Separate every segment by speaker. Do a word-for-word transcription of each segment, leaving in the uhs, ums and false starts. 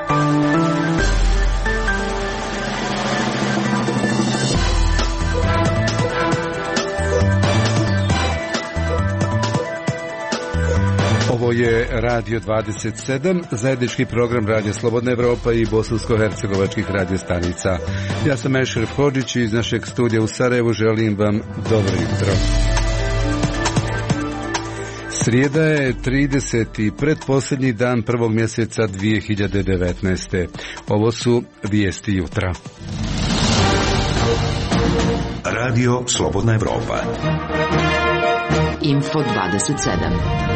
Speaker 1: Ovo je Radio dvadeset sedam, zajednički program Radio Slobodna Evropa i bosansko-hercegovačkih radiostanica. Ja sam Ešref Hodžić i iz našeg studija u Sarajevu želim vam dobro jutro. Srijeda je trideseti pretposljednji dan prvog mjeseca dvije hiljade devetnaeste. Ovo su vijesti jutra.
Speaker 2: Radio Slobodna Evropa.
Speaker 3: Info dvadeset sedam.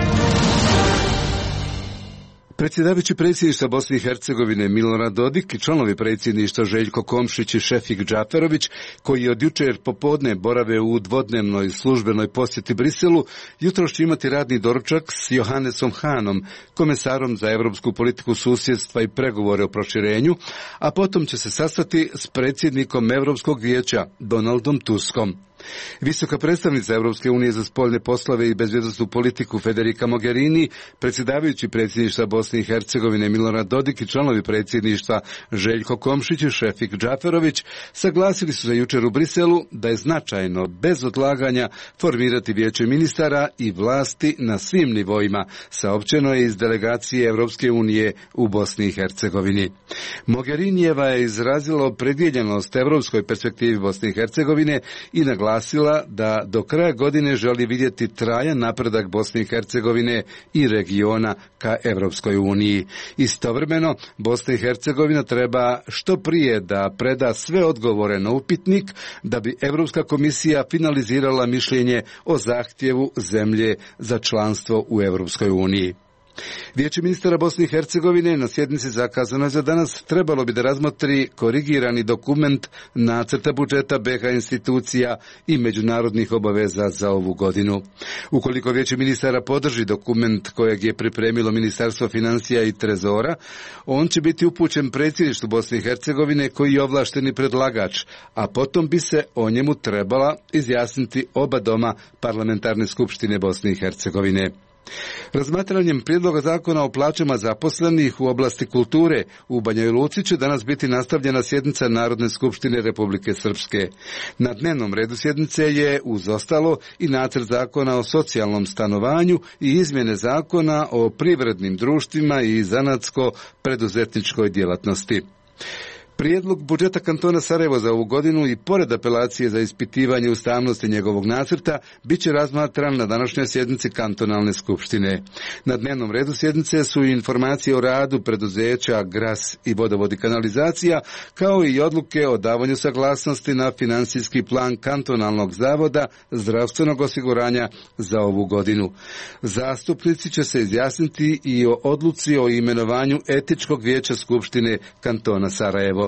Speaker 1: Predsjedavajući predsjedništva Bosne i Hercegovine Milorad Dodik i članovi predsjedništva Željko Komšić i Šefik Džaferović, koji od jučer popodne borave u dvodnevnoj službenoj posjeti Briselu, jutro će imati radni doručak s Johannesom Hanom, komesarom za europsku politiku susjedstva i pregovore o proširenju, a potom će se sastati s predsjednikom Europskog vijeća Donaldom Tuskom. Visoka predstavnica Europske unije za spoljne poslove i bezbjednosnu politiku Federica Mogherini, predsjedavajući predsjedništva Bosne i Hercegovine Milorad Dodik i članovi predsjedništva Željko Komšić i Šefik Džaferović saglasili su za jučer u Briselu da je značajno, bez odlaganja, formirati vijeće ministara i vlasti na svim nivoima, saopćeno je iz delegacije Europske unije u Bosni i Hercegovini. Mogherinijeva je izrazila opredjeljenost europskoj perspektivi Bosne i Hercegovine i naglasila da do kraja godine želi vidjeti trajan napredak Bosne i Hercegovine i regiona ka Europskoj uniji. Istovremeno, Bosna i Hercegovina treba što prije da preda sve odgovore na upitnik da bi Europska komisija finalizirala mišljenje o zahtjevu zemlje za članstvo u Europskoj uniji. Vijeće ministara Bosne i Hercegovine na sjednici zakazano je za danas trebalo bi da razmotri korigirani dokument nacrta budžeta be ha institucija i međunarodnih obaveza za ovu godinu. Ukoliko Vijeće ministara podrži dokument kojeg je pripremilo Ministarstvo financija i trezora, on će biti upućen predsjedništvu Bosne i Hercegovine koji je ovlašteni predlagač, a potom bi se o njemu trebala izjasniti oba doma Parlamentarne skupštine Bosne i Hercegovine. Razmatranjem prijedloga zakona o plaćama zaposlenih u oblasti kulture u Banjoj Luci će danas biti nastavljena sjednica Narodne skupštine Republike Srpske. Na dnevnom redu sjednice je uz ostalo i nacrt zakona o socijalnom stanovanju i izmjene zakona o privrednim društvima i zanatsko-preduzetničkoj djelatnosti. Prijedlog budžeta kantona Sarajevo za ovu godinu i pored apelacije za ispitivanje ustavnosti njegovog nacrta bit će razmatran na današnjoj sjednici kantonalne skupštine. Na dnevnom redu sjednice su i informacije o radu preduzeća Gras i vodovod i kanalizacija, kao i odluke o davanju saglasnosti na financijski plan kantonalnog zavoda zdravstvenog osiguranja za ovu godinu. Zastupnici će se izjasniti i o odluci o imenovanju etičkog vijeća skupštine kantona Sarajevo.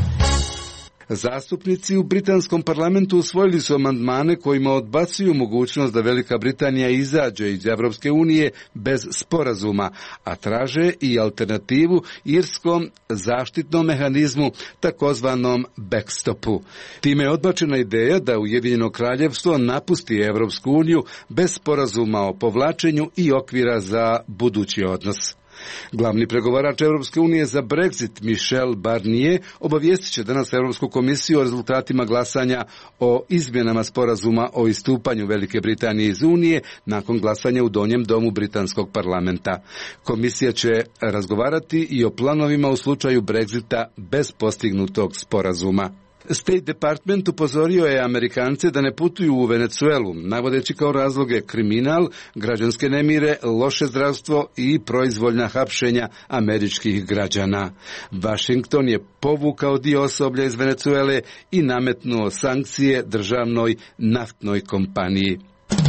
Speaker 1: Zastupnici u britanskom parlamentu usvojili su amandmane kojima odbacuju mogućnost da Velika Britanija izađe iz Europske unije bez sporazuma, a traže i alternativu irskom zaštitnom mehanizmu, takozvanom backstopu. Time je odbačena ideja da Ujedinjeno kraljevstvo napusti Europsku uniju bez sporazuma o povlačenju i okvira za budući odnos. Glavni pregovarač Europske unije za Brexit Michel Barnier obavijestit će danas Europsku komisiju o rezultatima glasanja o izmjenama sporazuma o istupanju Velike Britanije iz Unije nakon glasanja u donjem domu britanskog parlamenta. Komisija će razgovarati i o planovima u slučaju Brexita bez postignutog sporazuma. State Department upozorio je Amerikance da ne putuju u Venezuelu, navodeći kao razloge kriminal, građanske nemire, loše zdravstvo i proizvoljna hapšenja američkih građana. Washington je povukao dio osoblja iz Venezuele i nametnuo sankcije državnoj naftnoj kompaniji.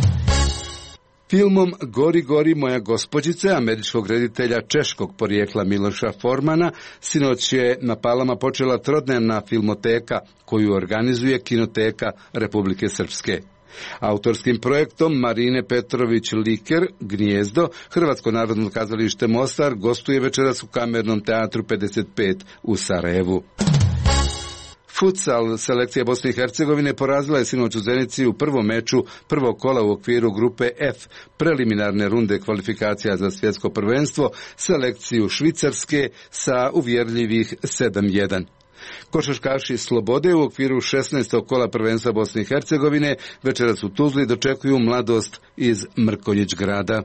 Speaker 1: Filmom Gori, gori moja gospođice američkog reditelja češkog porijekla Miloša Formana sinoć je na Palama počela trodnevna filmoteka koju organizuje Kinoteka Republike Srpske. Autorskim projektom Marine Petrović-Liker Gnijezdo Hrvatsko narodno kazalište Mostar gostuje večeras u Kamernom teatru pedeset pet u Sarajevu. Futsal selekcija Bosne i Hercegovine porazila je sinoć u Zenici u prvom meču prvog kola u okviru grupe F preliminarne runde kvalifikacija za svjetsko prvenstvo selekciju Švicarske sa uvjerljivih sedam jedan. Košarkaši Slobode u okviru šesnaestog kola prvenstva Bosne i Hercegovine večeras u Tuzli dočekuju Mladost iz Mrkonjić grada.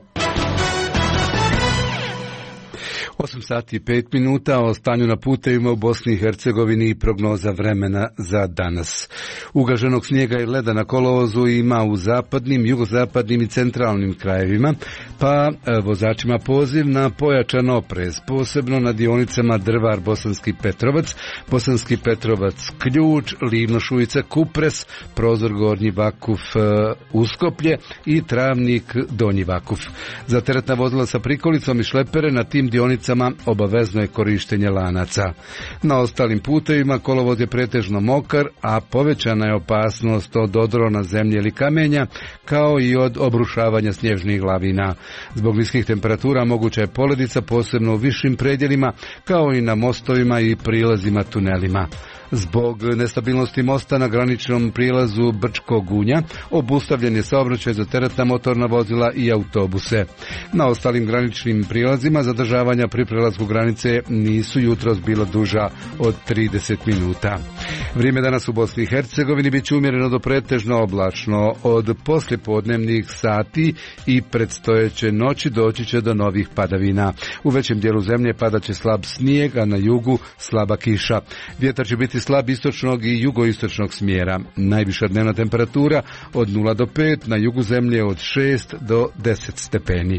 Speaker 1: osam sati i pet minuta o stanju na putevima u Bosni i Hercegovini i prognoza vremena za danas. Ugaženog snijega i leda na kolovozu ima u zapadnim, jugozapadnim i centralnim krajevima, pa vozačima poziv na pojačan oprez, posebno na dionicama Drvar Bosanski Petrovac, Bosanski Petrovac Ključ, Livno Šujica Kupres, Prozor Gornji Vakuf Uskoplje i Travnik Donji Vakuf. Za teretna vozila sa prikolicom i šlepere na tim dionicama obavezno je korištenje lanaca. Na ostalim putevima kolovoz je pretežno mokar, a povećana je opasnost od odrona zemlje ili kamenja, kao i od obrušavanja snježnih lavina. Zbog niskih temperatura moguća je poledica, posebno u višim predjelima, kao i na mostovima i prilazima tunelima. Zbog nestabilnosti mosta na graničnom prilazu Brčko Gunja obustavljen je saobraćaj za teretna motorna vozila i autobuse. Na ostalim graničnim prilazima zadržavanja pri prelasku granice nisu jutros bila duža od trideset minuta. Vrijeme danas u Bosni i Hercegovini bit će umjereno do pretežno oblačno. Od poslijepodnevnih sati i predstojeće noći doći će do novih padavina. U većem dijelu zemlje padat će slab snijeg, a na jugu slaba kiša. Vjetar će biti slab istočnog i jugoistočnog smjera. Najviša dnevna temperatura od nula do pet, na jugu zemlje od šest do deset stepeni.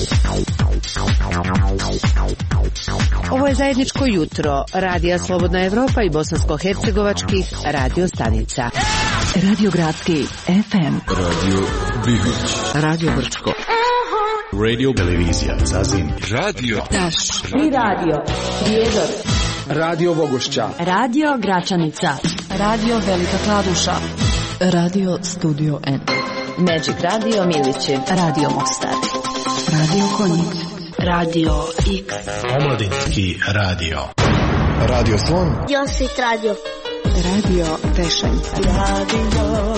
Speaker 3: Ovo je zajedničko jutro Radija Slobodna Evropa i bosansko-hercegovačkih radio stanica. Radio Gradski F M,
Speaker 4: Radio Bihoć,
Speaker 3: Radio Brčko,
Speaker 4: Radio Televizija Zazim,
Speaker 5: Radio
Speaker 3: Taš i Radio Prijedor,
Speaker 5: Radio Vogošća,
Speaker 6: Radio Gračanica, Radio Velika Kladuša, Radio Studio N,
Speaker 3: Magic Radio Miliće,
Speaker 6: Radio Mostar, Radio Konjic, Radio X,
Speaker 7: Omladinski radio, Radio Slon,
Speaker 8: Josit Radio,
Speaker 6: Radio Tešanj,
Speaker 8: Radio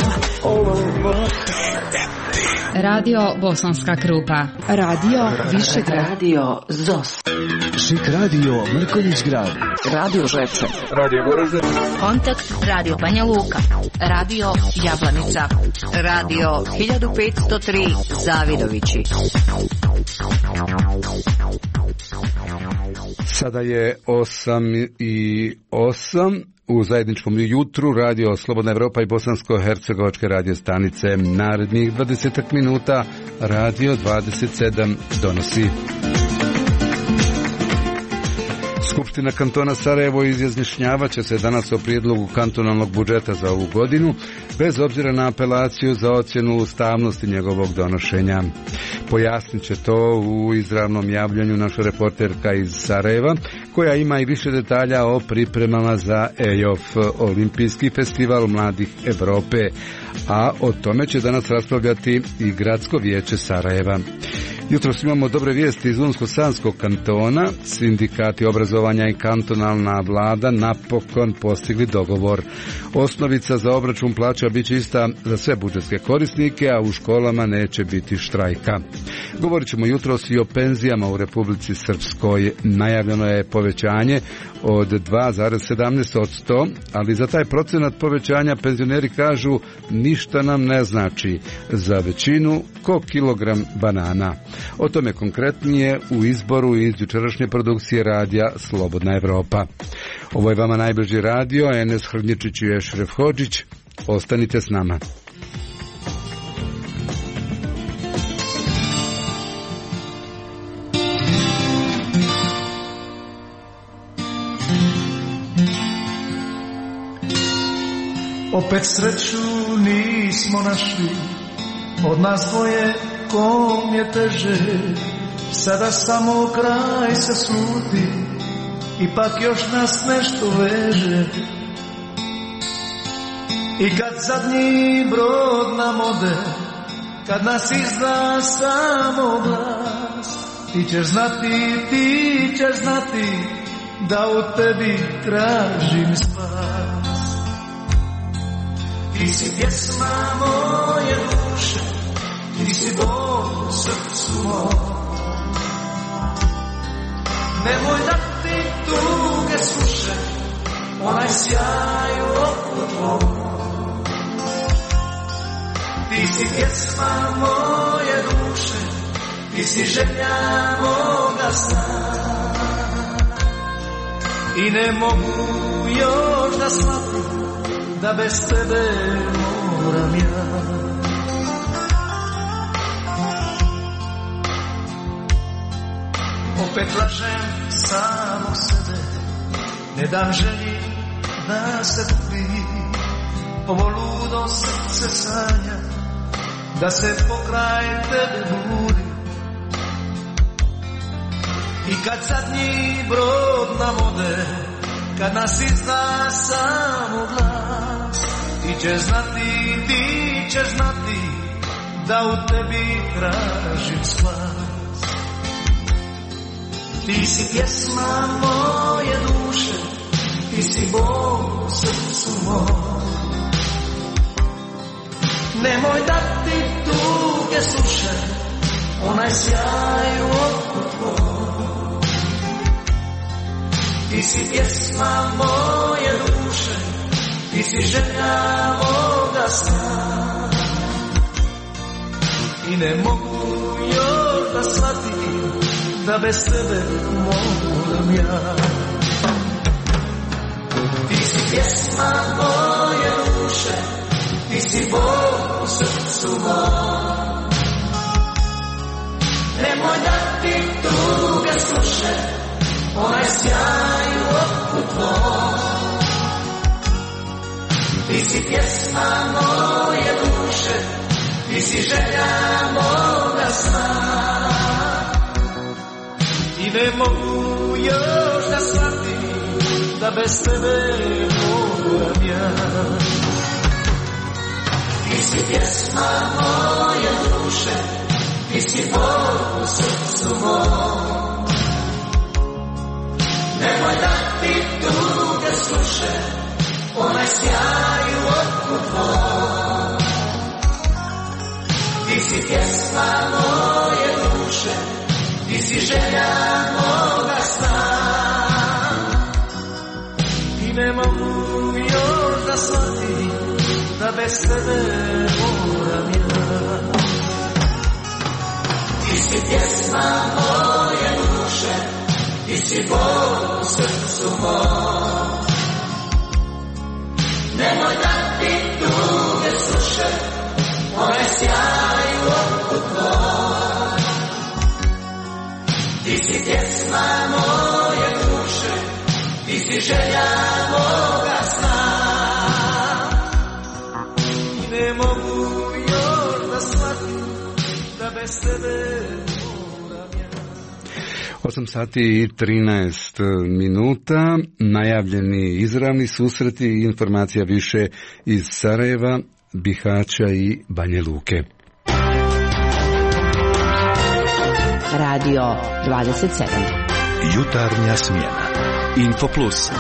Speaker 9: Radio Bosanska Krupa,
Speaker 6: Radio Višegrad,
Speaker 3: Radio Zos,
Speaker 7: Šik Radio Mrkonjić grad,
Speaker 6: Radio Žepče,
Speaker 5: Radio Goražde,
Speaker 9: Kontakt Radio Banja Luka, Radio Jablanica, Radio hiljadu petsto tri Zavidovići.
Speaker 1: Sada je osam i osam. U zajedničkom jutru Radio Slobodna Evropa i bosansko-hercegovačke radio stanice. Narednih dvadeset minuta Radio dvadeset sedam donosi. Skupština kantona Sarajevo izjašnjavat će se danas o prijedlogu kantonalnog budžeta za ovu godinu, bez obzira na apelaciju za ocjenu ustavnosti njegovog donošenja. Pojasnit će to u izravnom javljanju naša reporterka iz Sarajeva, koja ima i više detalja o pripremama za E O F, Olimpijski festival mladih Evrope, a o tome će danas raspravljati i Gradsko vijeće Sarajeva. Jutros imamo dobre vijesti iz Unsko-Sanskog kantona. Sindikati obrazovanja i kantonalna vlada napokon postigli dogovor. Osnovica za obračun plaća bit će ista za sve budžetske korisnike, a u školama neće biti štrajka. Govorit ćemo jutros i o penzijama u Republici Srpskoj. Najavljeno je povećanje od dva zarez sedamnaest posto, ali za taj procenat povećanja penzioneri kažu ništa nam ne znači. Za većinu ko kilogram banana. O tome konkretnije u izboru iz jučerašnje produkcije radija Slobodna Evropa. Ovo je vama najbliži radio, Enes Hrnječić i Ešref Hodžić. Ostanite s nama.
Speaker 10: Opet sreću nismo našli, od nas dvoje kom je teže, sada samo kraj se sluti, ipak još nas nešto veže. I kad zadnji brod nam ode, kad nas izda samo glas, ti ćeš znati, ti ćeš znati, da u tebi tražim spas. Ti si pjesma moje duše, ti si bol u srcu moj. Nemoj da ti tuge suše, onaj sjaj u oku tvoj. Ti si pjesma moje duše, ti si želja moga sna. I ne mogu još da shvatim da bez tebe moram ja. Opet lažem samo sebe, ne dam želji da se gubi. Ovo ludo srce sanja da se pokraj tebe budi. I kad zadnji brod nam ode, kad nas izda samo glas, ti ćeš znati, ti ćeš znati da u tebi tražim spas. Ti si pjesma moje duše, ti si bol u srcu moj. Nemoj da ti tuge suše, onaj sjaj u oku tvoj. Ti si pjesma moje duše, ti si želja moga sna. I ne mogu još da shvatim da bez tebe moram ja. Ti si pjesma moje duše, ti si bol u srcu moj. Nemoj da ti tuge suše, onaj sjaj u oku tvoj. Ti si pjesma moje duše, ti si želja moga sna. I ne mogu još da shvatim da bez tebe moram ja. Ti si pjesma moje duše, ti si bol u srcu moj. Nemoj da ti tuge suše, onaj sjaj u oku tvoj. Ti si pjesma moje duše, ti si želja moga sna. I ne mogu još da shvatim da bez tebe moram ja. Ti si pjesma moje duše, ti si bol u srcu moj. Nemoj da ti tuge suše, onaj sjaj u oku tvoj. Ti si pjesma moje duše, ti si želja moga sna. I ne mogu još da shvatim da bez tebe
Speaker 1: osam sati i trinaest minuta, najavljeni izravni susreti i informacija više iz Sarajeva, Bihaća i Banja Luke.
Speaker 3: Radio dvadeset sedam.
Speaker 2: Jutarnja smjena. Info Plus.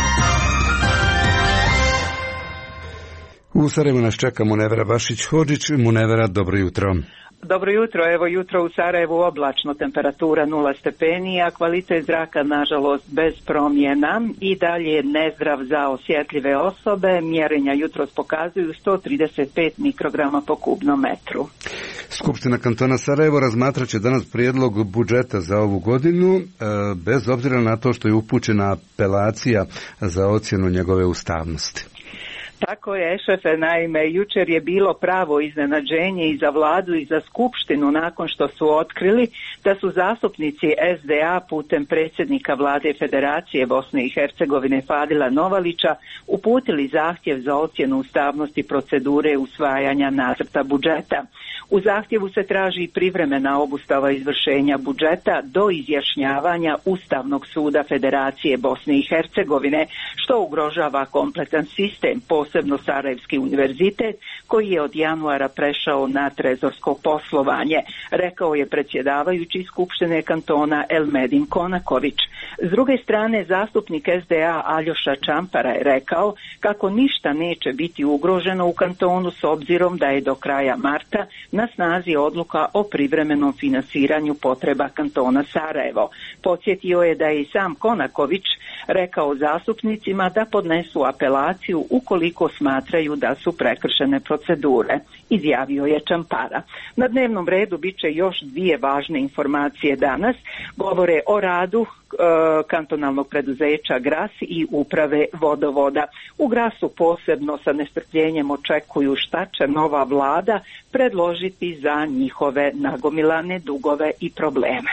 Speaker 1: U Sarajevu nas čeka Munevera Bašić-Hodžić. Munevera, dobro jutro.
Speaker 11: Dobro jutro, evo jutro u Sarajevu oblačno, temperatura nula stepeni, a kvalitet zraka nažalost bez promjena i dalje nezdrav za osjetljive osobe. Mjerenja jutros pokazuju sto trideset pet mikrograma po kubnom metru.
Speaker 1: Skupština kantona Sarajevo razmatrat će danas prijedlog budžeta za ovu godinu, bez obzira na to što je upućena apelacija za ocjenu njegove ustavnosti.
Speaker 11: Tako je, šefe, naime, jučer je bilo pravo iznenađenje i za vladu i za skupštinu nakon što su otkrili da su zastupnici es de a putem predsjednika vlade Federacije Bosne i Hercegovine Fadila Novalića uputili zahtjev za ocjenu ustavnosti procedure usvajanja nacrta budžeta. U zahtjevu se traži privremena obustava izvršenja budžeta do izjašnjavanja Ustavnog suda Federacije Bosne i Hercegovine, što ugrožava kompletan sistem, posebno posebno Sarajevski univerzitet, koji je od januara prešao na trezorsko poslovanje, rekao je predsjedavajući Skupštine kantona Elmedin Konaković. S druge strane, zastupnik S D A Aljoša Čampara je rekao kako ništa neće biti ugroženo u kantonu s obzirom da je do kraja marta na snazi odluka o privremenom finansiranju potreba kantona Sarajevo. Podsjetio je da je i sam Konaković rekao zastupnicima da podnesu apelaciju ukoliko smatraju da su prekršene procedure, izjavio je Čampara. Na dnevnom redu bit će još dvije važne informacije danas. Govore o radu e, kantonalnog preduzeća Gras i uprave vodovoda. U Grasu posebno sa nestrpljenjem očekuju šta će nova vlada predložiti za njihove nagomilane dugove i probleme.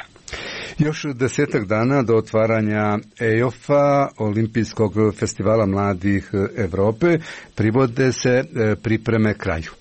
Speaker 1: Još desetak dana do otvaranja E O F-a, Olimpijskog festivala mladih Europe, privode se pripreme kraju.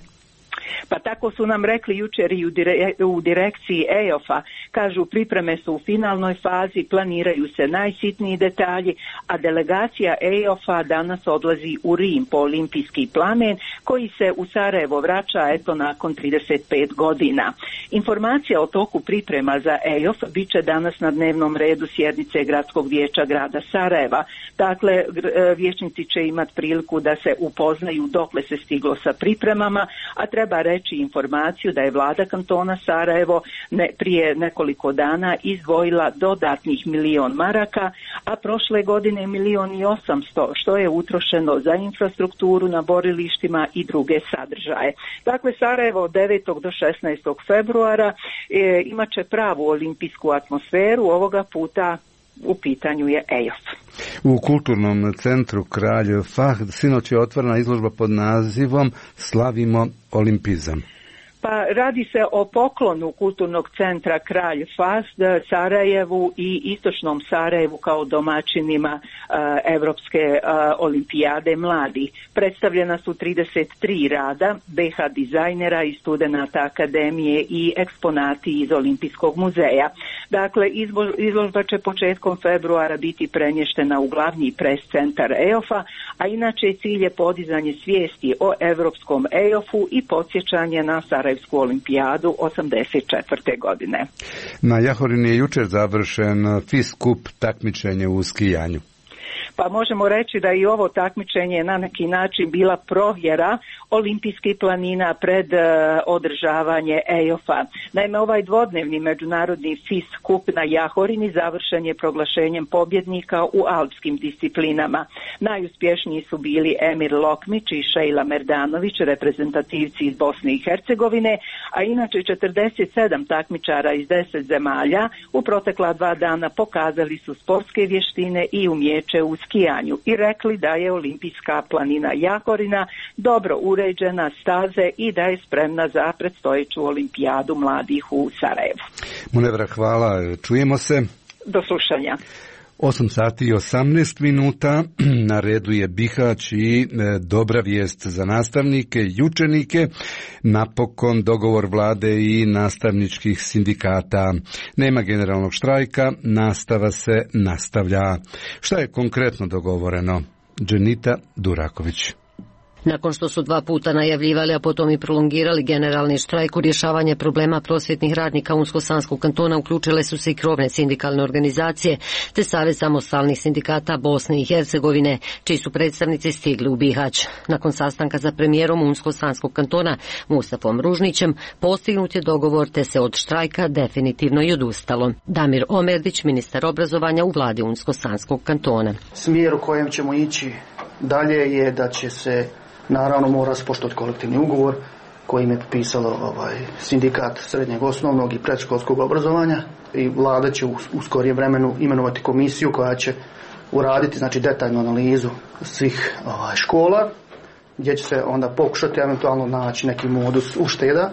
Speaker 11: Pa tako su nam rekli jučer i u, dire, u direkciji E O F-a. Kažu, pripreme su u finalnoj fazi, planiraju se najsitniji detalji, a delegacija E O F-a danas odlazi u Rim po olimpijski plamen koji se u Sarajevo vraća eto nakon trideset pet godina. Informacija o toku priprema za E O F bit će danas na dnevnom redu sjednice Gradskog vijeća grada Sarajeva. Dakle, vijećnici će imati priliku da se upoznaju dokle se stiglo sa pripremama, a treba reći informaciju da je vlada kantona Sarajevo ne, prije nekoliko dana izdvojila dodatnih milion maraka, a prošle godine milion i osamsto, što je utrošeno za infrastrukturu na borilištima i druge sadržaje. Dakle, Sarajevo od devetog do šesnaestog februara e, imat će pravu olimpijsku atmosferu, ovoga puta u pitanju je E O F.
Speaker 1: U kulturnom centru Kralj Fahd sinoć je otvorena izložba pod nazivom Slavimo olimpizam.
Speaker 11: Pa radi se o poklonu kulturnog centra Kralj Fahd Sarajevu i istočnom Sarajevu kao domaćinima uh, Evropske uh, olimpijade mladih. Predstavljena su trideset tri rada B H dizajnera i studenata akademije i eksponati iz Olimpijskog muzeja. Dakle, izložba će početkom februara biti premještena u glavni pres centar E O F-a, a inače cilj je podizanje svijesti o Evropskom E O F-u i podsjećanje na Sarajevsku olimpijadu osamdeset četvrte godine.
Speaker 1: Na Jahorini je jučer završen FIS Kup takmičenje u skijanju.
Speaker 11: Pa možemo reći da i ovo takmičenje na neki način bila provjera olimpijskih planina pred uh, održavanje E O F-a. Naime, ovaj dvodnevni međunarodni FIS Kup na Jahorini završen je proglašenjem pobjednika u alpskim disciplinama. Najuspješniji su bili Emir Lokmić i Šejla Merdanović, reprezentativci iz Bosne i Hercegovine, a inače četrdeset sedam takmičara iz deset zemalja u protekla dva dana pokazali su sportske vještine i umjeće u skijanju i rekli da je olimpijska planina Jahorina dobro uređena, staze i da je spremna za predstojeću olimpijadu mladih u Sarajevu.
Speaker 1: Munevra, hvala. Čujemo se.
Speaker 11: Do slušanja.
Speaker 1: osam sati i osamnaest minuta, na redu je Bihać i dobra vijest za nastavnike i učenike, napokon dogovor vlade i nastavničkih sindikata. Nema generalnog štrajka, nastava se nastavlja. Šta je konkretno dogovoreno? Dženita Duraković.
Speaker 12: Nakon što su dva puta najavljivali, a potom i prolongirali generalni štrajk u rješavanje problema prosvjetnih radnika Unsko-Sanskog kantona, uključile su se i krovne sindikalne organizacije te Savez samostalnih sindikata Bosne i Hercegovine, čiji su predstavnici stigli u Bihać. Nakon sastanka za premijerom Unsko-Sanskog kantona Mustafom Ružnićem postignut je dogovor te se od štrajka definitivno i odustalo. Damir Omerdić, ministar obrazovanja u vladi Unsko-Sanskog kantona.
Speaker 13: Smjer u kojem ćemo ići dalje je da će se naravno mora ispoštovati kolektivni ugovor kojim je potpisalo ovaj, sindikat srednjeg osnovnog i predškolskog obrazovanja i vlada će u, u skorijem vremenu imenovati komisiju koja će uraditi znači detaljnu analizu svih ovaj, škola gdje će se onda pokušati eventualno naći neki modus ušteda,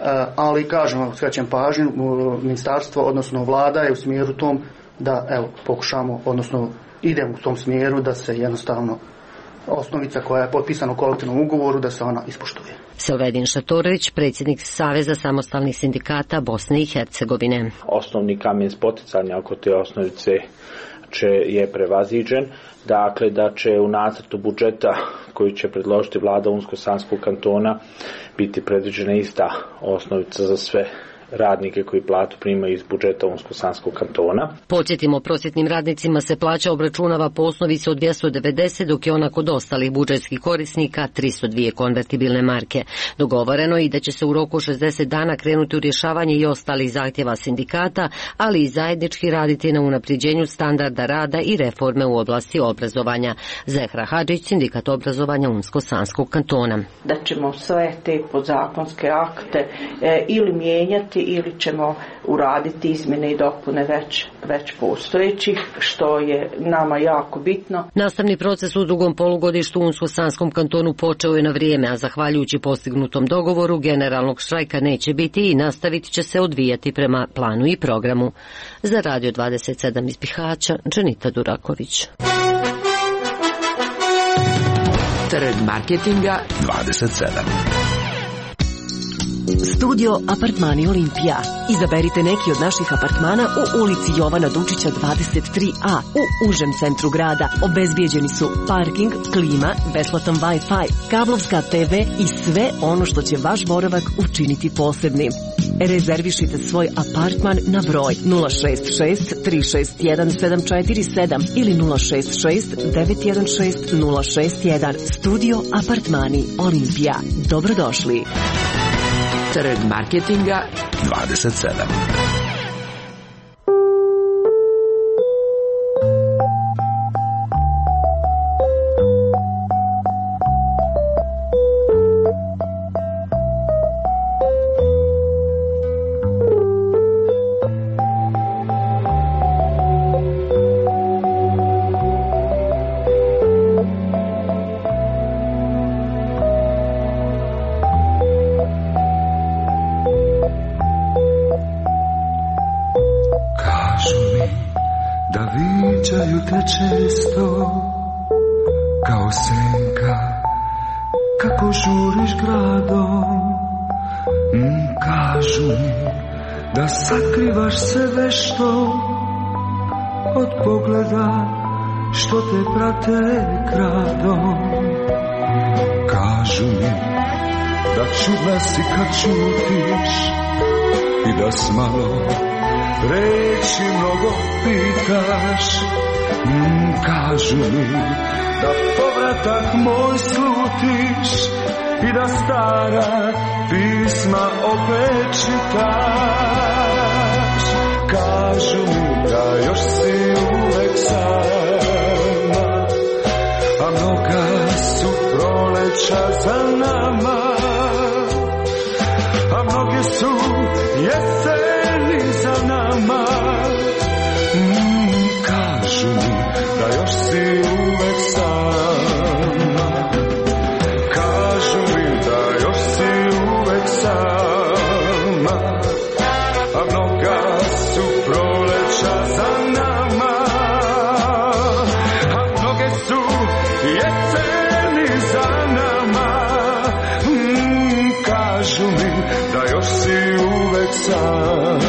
Speaker 13: ali kažemo, skrećem pažnju, ministarstvo odnosno vlada je u smjeru tom da evo pokušamo, odnosno idemo u tom smjeru da se jednostavno osnovica koja je potpisana u kolektivnom ugovoru da se ona ispoštuje.
Speaker 12: Selvedin Šatorović, predsjednik Saveza samostalnih sindikata Bosne i Hercegovine.
Speaker 14: Osnovni kamen spoticanja oko te osnovice će je prevaziđen, dakle da će u nacrtu budžeta koji će predložiti vlada Unsko-Sanskog kantona biti predviđena ista osnovica za sve radnike koji platu primaju iz budžeta Unsko-Sanskog kantona.
Speaker 12: Podsjetimo, prosvjetnim radnicima se plaća obračunava po osnovici od dvjesto devedeset, dok je ona kod ostalih budžetskih korisnika tristo dvije konvertibilne marke. Dogovoreno je i da će se u roku šezdeset dana krenuti u rješavanje i ostalih zahtjeva sindikata, ali i zajednički raditi na unapređenju standarda rada i reforme u oblasti obrazovanja. Zehra Hadžić, Sindikat obrazovanja Unsko-Sanskog kantona.
Speaker 15: Da ćemo sve te podzakonske akte e, ili mijenjati ili ćemo uraditi izmjene i dopune već, već postojećih, što je nama jako bitno.
Speaker 12: Nastavni proces u drugom polugodištu u Unsko-Sanskom kantonu počeo je na vrijeme, a zahvaljujući postignutom dogovoru generalnog štrajka neće biti i nastavit će se odvijati prema planu i programu. Za Radio dvadeset sedam iz Bihaća, Dženita Duraković.
Speaker 3: Trg marketinga
Speaker 2: dvadeset sedam.
Speaker 3: Studio Apartmani Olimpija. Izaberite neki od naših apartmana u ulici Jovana Dučića dvadeset tri a u užem centru grada. Obezbijeđeni su parking, klima, besplatan Wi-Fi, kablovska te ve i sve ono što će vaš boravak učiniti posebnim. Rezervišite svoj apartman na broj nula šest šest tri šest jedan sedam četiri sedam ili nula šest šest devet jedan šest nula šest jedan. Studio Apartmani Olimpija. Dobrodošli. Trg marketinga
Speaker 2: dvadeset sedam.
Speaker 10: Često kao senka kako žuriš gradom, mm, kažu mi da sakrivaš se vešto od pogleda što te prate kradom. Kažu mi da čudna si kad čutiš i da s malo reći mnogo pitaš. Mm, kažu mi da povratak moj slutiš i da stara pisma opet čitaš. Kažu mi da još si uvek sama, a mnoga su proleća za nama, a mnoge su jeseni za nama. Mm, kažu mi da još si uvek sama, kažu mi da još si uvek sama, a mnoga su proleća za nama, a mnoge su jeseni za nama. Mm, kažu mi da još si uvek sama.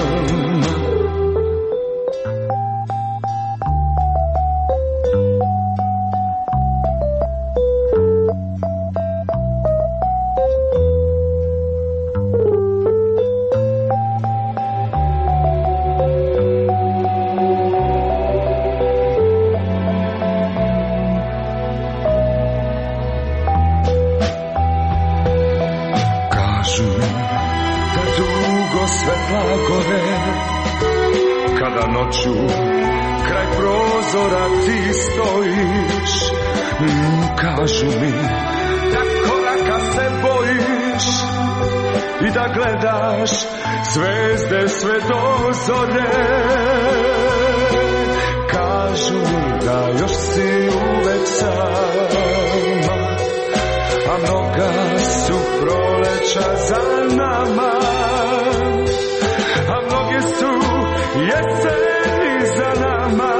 Speaker 10: Noću kraj prozora ti stojiš. Mm, kažu mi da koraka se bojiš i da gledaš zvezde sve do zore. Kažu mi da još si uvek sama, a mnoga su proleća za nama, a mnoge su jeseni za nama.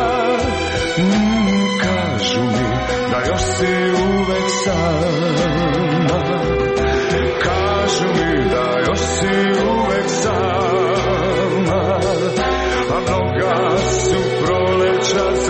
Speaker 10: Mm, kažu mi da još si uvek sama, kažu mi da još si uvek sama, a mnoga su proleća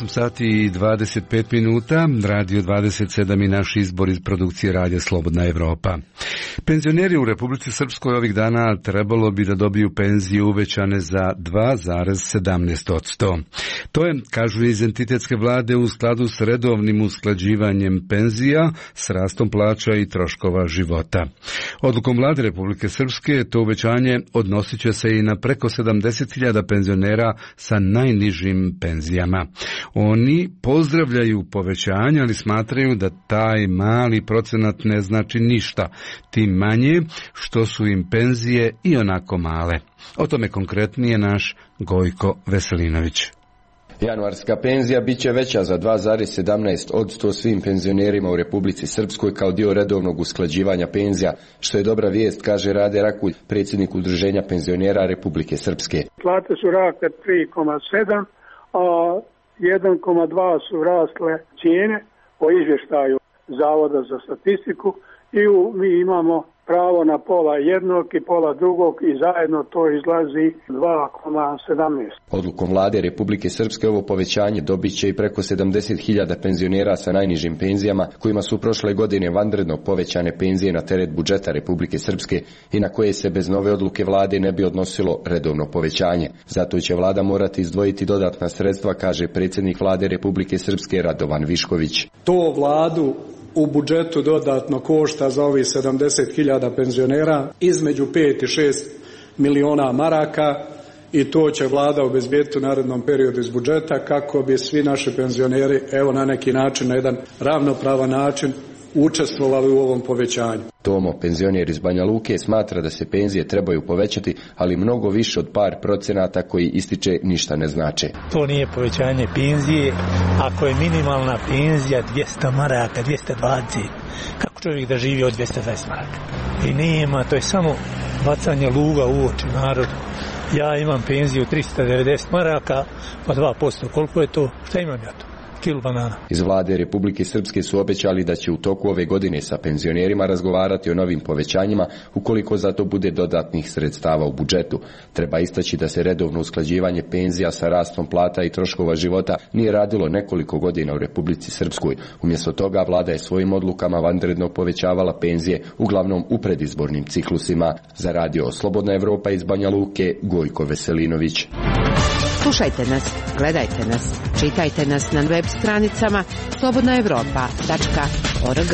Speaker 1: osam sati i dvadeset pet minuta, Radio dvadeset sedam i naš izbor iz produkcije Radija Slobodna Evropa. Penzioneri u Republici Srpskoj ovih dana trebalo bi da dobiju penzije uvećane za dva zarez sedamnaest posto. To je, kažu iz entitetske vlade, u skladu s redovnim usklađivanjem penzija s rastom plaća i troškova života. Odlukom vlade Republike Srpske to uvećanje odnosit će se i na preko sedamdeset hiljada penzionera sa najnižim penzijama. Oni pozdravljaju povećanje, ali smatraju da taj mali procenat ne znači ništa, tim manje što su im penzije i onako male. O tome konkretnije naš Gojko Veselinović.
Speaker 16: Januarska penzija bit će veća za dva zarez sedamnaest posto svim penzionerima u Republici Srpskoj kao dio redovnog usklađivanja penzija, što je dobra vijest, kaže Rade Rakulj, predsjednik Udruženja penzionera Republike Srpske.
Speaker 17: Plate su rasle tri zarez sedam, a jedan zarez dva su rasle cijene po izvještaju Zavoda za statistiku i mi imamo pravo na pola jednog i pola drugog i zajedno to izlazi dva zarez sedamnaest.
Speaker 16: Odlukom vlade Republike Srpske ovo povećanje dobit će i preko sedamdeset hiljada penzionera sa najnižim penzijama, kojima su prošle godine vanredno povećane penzije na teret budžeta Republike Srpske i na koje se bez nove odluke vlade ne bi odnosilo redovno povećanje. Zato će vlada morati izdvojiti dodatna sredstva, kaže predsjednik vlade Republike Srpske Radovan Višković.
Speaker 18: To vladu u budžetu dodatno košta za ovih sedamdeset hiljada penzionera između pet i šest miliona maraka i to će vlada obezbijeti u narednom periodu iz budžeta kako bi svi naši penzioneri evo na neki način, na jedan ravnopravan način učestvovali u ovom povećanju.
Speaker 16: Tomo, penzioner iz Banja Luke, smatra da se penzije trebaju povećati, ali mnogo više od par procenata koji ističe ništa ne znače.
Speaker 19: To nije povećanje penzije, ako je minimalna penzija dvjesto maraka, dvjesto dvadeset, kako čovjek da živi od dvjesto dvadeset maraka? I nema, to je samo bacanje luga u oči narodu. Ja imam penziju tristo devedeset maraka, pa dva posto, koliko je to? Šta imam ja to? Banana.
Speaker 16: Iz vlade Republike Srpske su obećali da će u toku ove godine sa penzionerima razgovarati o novim povećanjima ukoliko za to bude dodatnih sredstava u budžetu. Treba istaći da se redovno usklađivanje penzija sa rastom plata i troškova života nije radilo nekoliko godina u Republici Srpskoj. Umjesto toga vlada je svojim odlukama vanredno povećavala penzije, uglavnom u predizbornim ciklusima. Za Radio Slobodna Evropa iz Banja Luke, Gojko Veselinović.
Speaker 20: Slušajte nas, gledajte nas, čitajte nas na web stranicama slobodna evropa tačka org.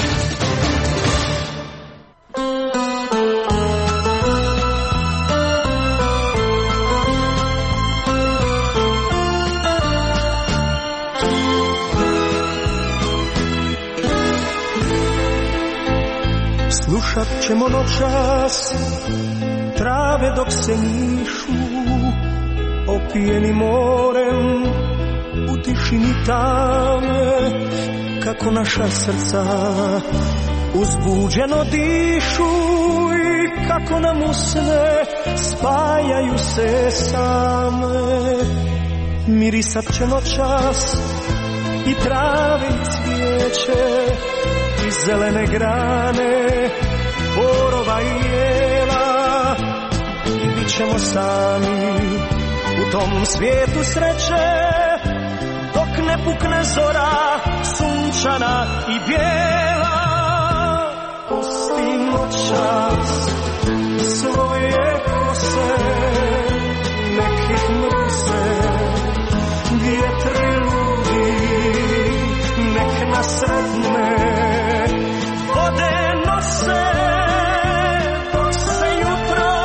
Speaker 10: Slušat ćemo noćas trave dok se njišu, opijeni morem u tišini tame, kako naša srca uzbuđeno dišu i kako nam usne spajaju se same. Mirisat će noćas i trave i cvijeće i zelene grane, borova i jela, i bit ćemo sami u tom svijetu sreće, dok ne pukne zora sunčana i bijela. Pusti noćas svoje kose, nek ih mrze vjetri ludi, nek nas sretne vode nose, dok se jutro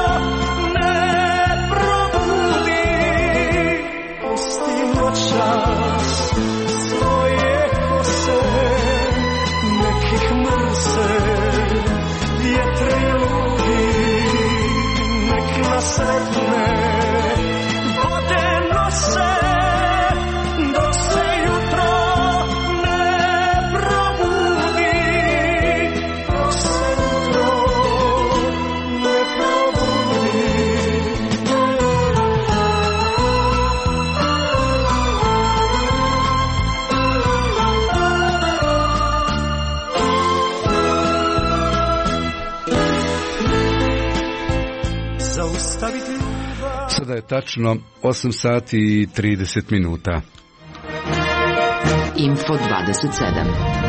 Speaker 10: noćas svoje kose, nekih mrze vjetri ludi, nek nas sretne vode nose, dok se jutro ne probudi, dok se jutro ne probudi.
Speaker 1: Sada je tačno osam sati i trideset minuta.
Speaker 20: Info dvadeset sedam.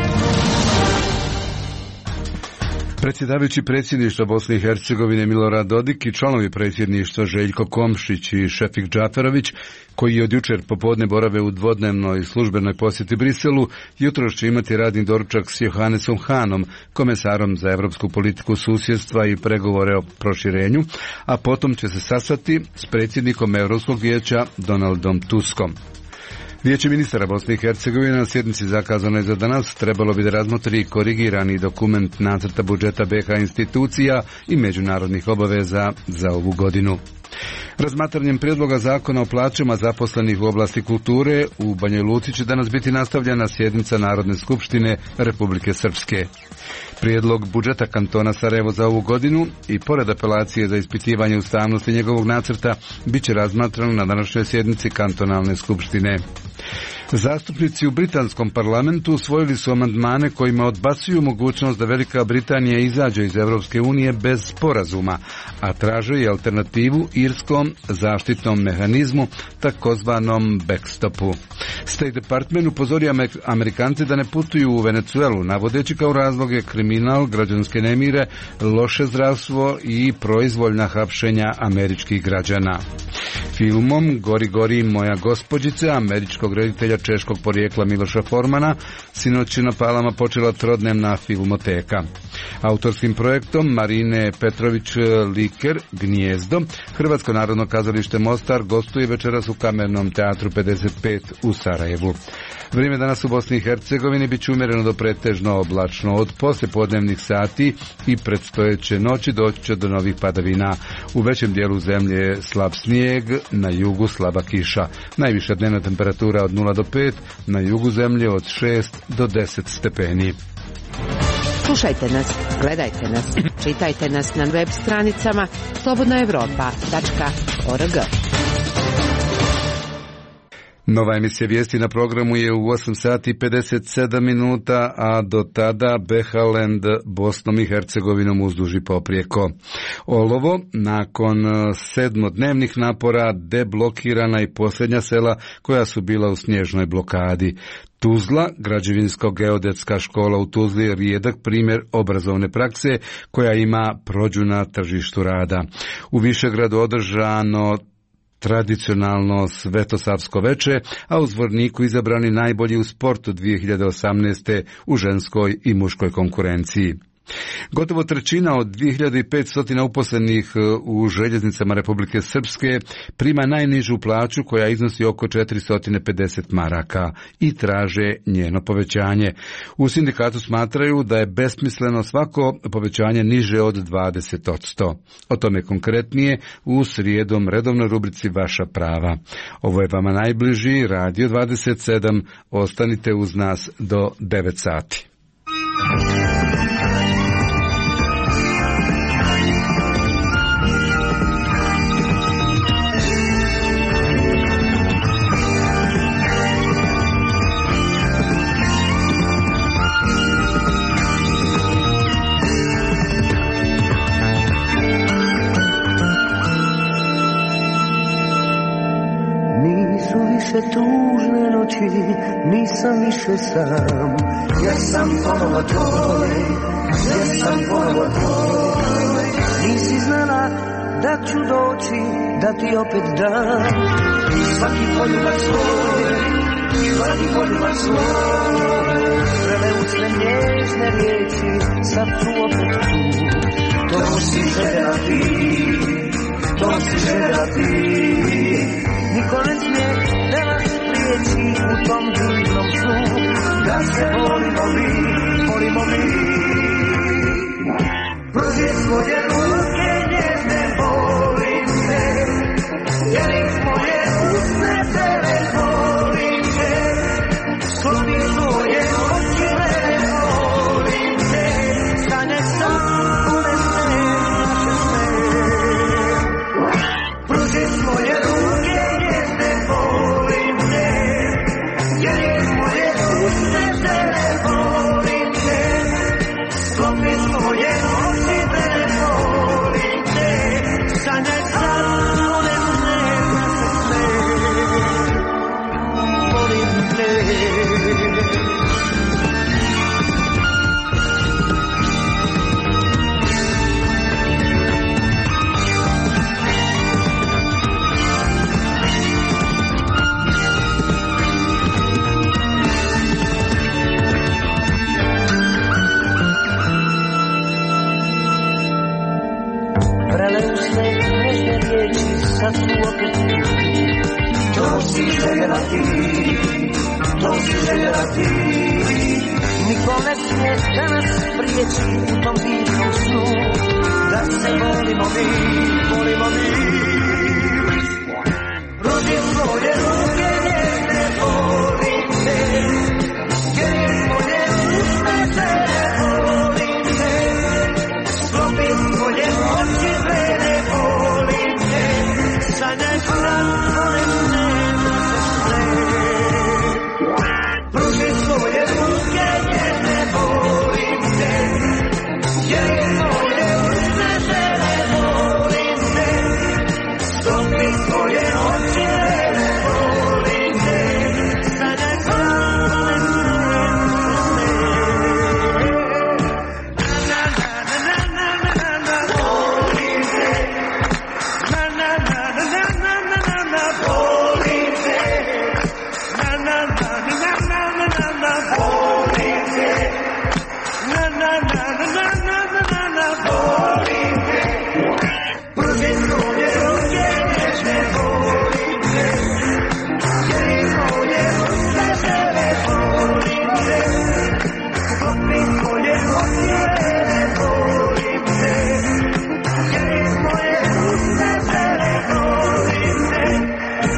Speaker 1: Predsjedavajući predsjedništva Bosne i Hercegovine Milorad Dodik i članovi predsjedništva Željko Komšić i Šefik Džaferović, koji od jučer popodne borave u dvodnevnoj službenoj posjeti Briselu, jutros će imati radni doručak s Johannesom Hanom, komesarom za evropsku politiku susjedstva i pregovore o proširenju, a potom će se sastati s predsjednikom Europskog vijeća Donaldom Tuskom. Vijeće ministara Bosne i Hercegovine na sjednici zakazanoj za danas trebalo bi da razmotri korigirani dokument nacrta budžeta be ha institucija i međunarodnih obaveza za ovu godinu. Razmatranjem prijedloga zakona o plaćama zaposlenih u oblasti kulture u Banja Luci će danas biti nastavljena sjednica Narodne skupštine Republike Srpske. Prijedlog budžeta kantona Sarajevo za ovu godinu i pored apelacije za ispitivanje ustavnosti njegovog nacrta bit će razmatran na današnjoj sjednici kantonalne skupštine. Zastupnici u britanskom parlamentu usvojili su amandmane kojima odbacuju mogućnost da Velika Britanija izađe iz Europske unije bez sporazuma, a traže i alternativu irskom zaštitnom mehanizmu, takozvanom backstopu. State Department upozorio Amerikance da ne putuju u Venecuelu, navodeći kao razloge kriminal, građanske nemire, loše zdravstvo i proizvoljna hapšenja američkih građana. Filmom Gori gori moja gospođice američkog reditelja češkog porijekla Miloša Formana sinoć na Palama počela trodnevna filmoteka. Autorskim projektom Marine Petrović Liker Gnijezdo Hrvatsko narodno kazalište Mostar gostuje večeras u Kamernom teatru pedeset pet u Sarajevu. Vrijeme danas u Bosni i Hercegovini bit će umjereno do pretežno oblačno. Od poslijepodnevnih sati i predstojeće noći doći će do novih padavina. U većem dijelu zemlje slab snijeg, na jugu slaba kiša. Najviša dnevna temperatura od nula do pet, na jugu zemlje od šest do deset stepeni.
Speaker 20: Slušajte nas, gledajte nas, čitajte nas na web stranicama slobodna evropa tačka org.
Speaker 1: Nova emisija vijesti na programu je u osam sati i pedeset sedam minuta, a do tada Behaland Bosnom i Hercegovinom uzduži poprijeko. Olovo, nakon sedmodnevnih napora, deblokirana i posljednja sela koja su bila u snježnoj blokadi. Tuzla, građevinsko-geodetska škola u Tuzli je rijedak primjer obrazovne prakse koja ima prođu na tržištu rada. U Višegradu održano tradicionalno Svetosavsko veče, a u Zvorniku izabrani najbolji u sportu dvije hiljade osamnaeste u ženskoj i muškoj konkurenciji. Gotovo trećina od dvije hiljade petsto uposlenih u željeznicama Republike Srpske prima najnižu plaću koja iznosi oko četiristo pedeset maraka i traže njeno povećanje. U sindikatu smatraju da je besmisleno svako povećanje niže od dvadeset posto. O tome konkretnije u srijedom redovnoj rubrici Vaša prava. Ovo je vama najbliži Radio dvadeset sedam. Ostanite uz nas do devet sati.
Speaker 21: Tužne noći, nisam više sam. Ja sam ponovo tvoj, ja sam ponovo tvoj. Nisi znala da ću doći, da ti opet dam svaki poljubac svoj, svaki poljubac svoj. Vrele usne nježne riječi, sad ću opet tu. To si željela ti, to si željela ti. Niko ne smije da nas priječi u tom divnom snu, da se volimo mi, volimo mi. Pruži svoje ruke njezne, volim te, jer moje usne tebe volim te. Skloni svoje oči mene, volim te, stane sam unese naše sve. Pruži svoje ruke njezne, volim te, jer moje usne tebe volim da su opet ti. To si željela ti, to si željela ti. Niko ne smije da nas priječi u tom divnom snu, da se volimo mi, volimo mi. Rodim tvoje ruke, ne volim te, jer moje usne te volim te. Sklopim tvoje oči, ne volim te, sanjaj san, volim te, da se sve. Pružim svoje ruke, ne volim te, jer moje usne te volim te. Sklopim tvoje oči, ne volim te, sanjaj san, volim te, da se sve. Na na na na na na na, volim te. Na na na na na na na na, volim te. Na na na na na na na na, volim te. Na na na na na na na na, volim te. Pružim svoje ruke, ne volim te, jer moje ruke tebe volim te. Sklopim tvoje oči, ne volim te, jer moje ruke tebe volim te.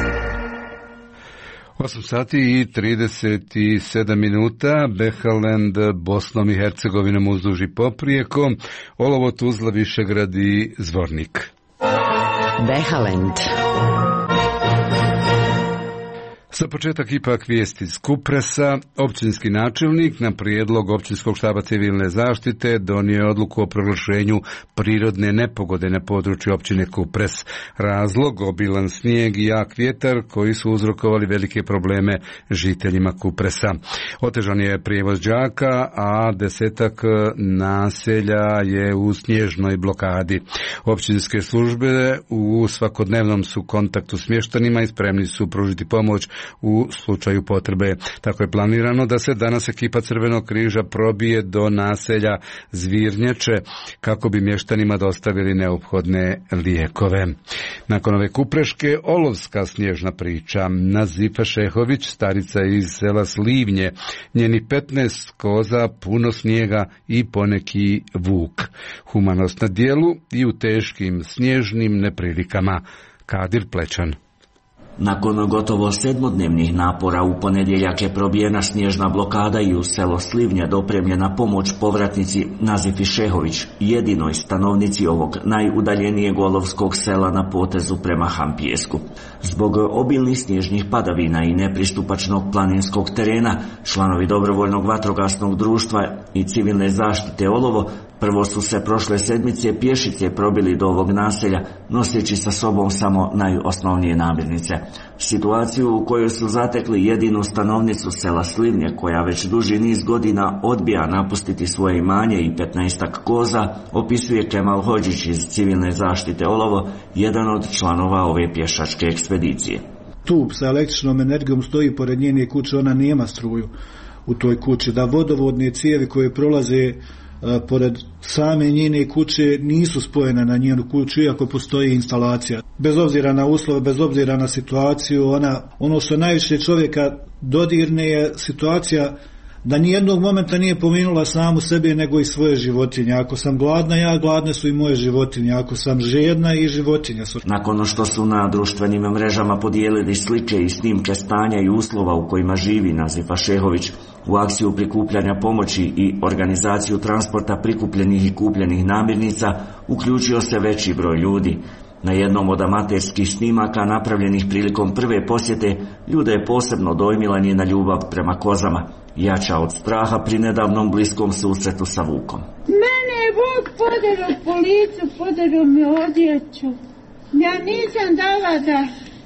Speaker 1: osam sati i trideset sedam minuta, Behaland Bosnom i Hercegovinom uzduž i poprijeko, Olovo, Tuzla, Višegrad i Zvornik.
Speaker 20: Behaland.
Speaker 1: Za početak ipak vijesti iz Kupresa. Općinski načelnik na prijedlog Općinskog štaba civilne zaštite donio je odluku o proglašenju prirodne nepogode na području općine Kupres. Razlog obilan snijeg i jak vjetar koji su uzrokovali velike probleme žiteljima Kupresa. Otežan je prijevoz đaka, a desetak naselja je u snježnoj blokadi. Općinske službe u svakodnevnom su kontaktu s mještanima i spremni su pružiti pomoć u slučaju potrebe. Tako je planirano da se danas ekipa Crvenog križa probije do naselja Zvirnjače kako bi mještanima dostavili neophodne lijekove. Nakon ove kupreške, olovska snježna priča. Nazifa Šehović, starica iz sela Slivnje, njeni petnaest koza, puno snijega i poneki vuk. Humanost na dijelu i u teškim snježnim neprilikama. Kadir Plećan.
Speaker 4: Nakon gotovo sedmodnevnih napora u ponedjeljak je probijena snježna blokada i u selo Slivnja dopremljena pomoć povratnici Nazifi Šehović, jedinoj stanovnici ovog najudaljenijeg olovskog sela na potezu prema Hampijesku. Zbog obilnih snježnih padavina i nepristupačnog planinskog terena, članovi dobrovoljnog vatrogasnog društva i civilne zaštite Olovo prvo su se prošle sedmice pješice probili do ovog naselja, noseći sa sobom samo najosnovnije namirnice. Situaciju u kojoj su zatekli jedinu stanovnicu sela Slivnje, koja već duži niz godina odbija napustiti svoje imanje i petnaestak koza, opisuje Kemal Hodžić iz civilne zaštite Olovo, jedan od članova ove pješačke ekspedicije.
Speaker 22: Stup sa električnom energijom stoji pored njene kuće, ona nema struju u toj kući, da vodovodne cijevi koje prolaze pored same njene kuće nisu spojene na njenu kuću, iako postoji instalacija. Bez obzira na uslove, bez obzira na situaciju, ona, ono što najviše čovjeka dodirne je situacija da nijednog momenta nije pominula samu sebe nego i svoje životinje. Ako sam gladna, ja gladne su i moje životinje. Ako sam žedna, i životinje su.
Speaker 4: Nakon što su na društvenim mrežama podijelili slike i snimke stanja i uslova u kojima živi Nazifa Šehović, u akciju prikupljanja pomoći i organizaciju transporta prikupljenih i kupljenih namirnica uključio se veći broj ljudi. Na jednom od amaterskih snimaka napravljenih prilikom prve posjete, ljude je posebno dojmila njena ljubav prema kozama, jača od straha pri nedavnom bliskom susretu sa vukom.
Speaker 23: Mene je vuk podarao po licu, podarao mi odjeću. Ja nisam dala da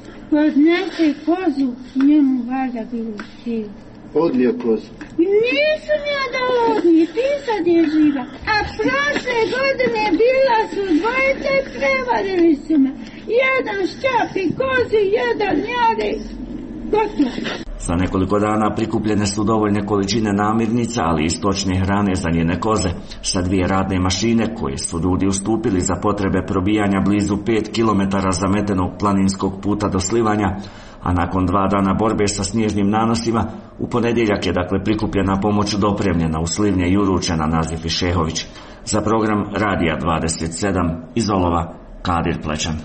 Speaker 23: odnese kozu, njemu valjda bilo krivo.
Speaker 22: Odlio kozu?
Speaker 23: Nisam ja dala odnije, ti sad je živa. A prošle godine bila su dvojice, prevarili su me. Jedan šćapi kozi, jedan jade. Gotovo.
Speaker 4: Za nekoliko dana prikupljene su dovoljne količine namirnica, ali i stočne hrane za njene koze. Sa dvije radne mašine koje su ljudi ustupili za potrebe probijanja blizu pet kilometara zametenog planinskog puta do slivanja, a nakon dva dana borbe sa snježnim nanosima, u ponedjeljak je dakle prikupljena pomoć dopremljena u slivnje i uručena Nazifi Šehović. Za program Radija dvadeset sedam iz Olova, Kadir Plećan.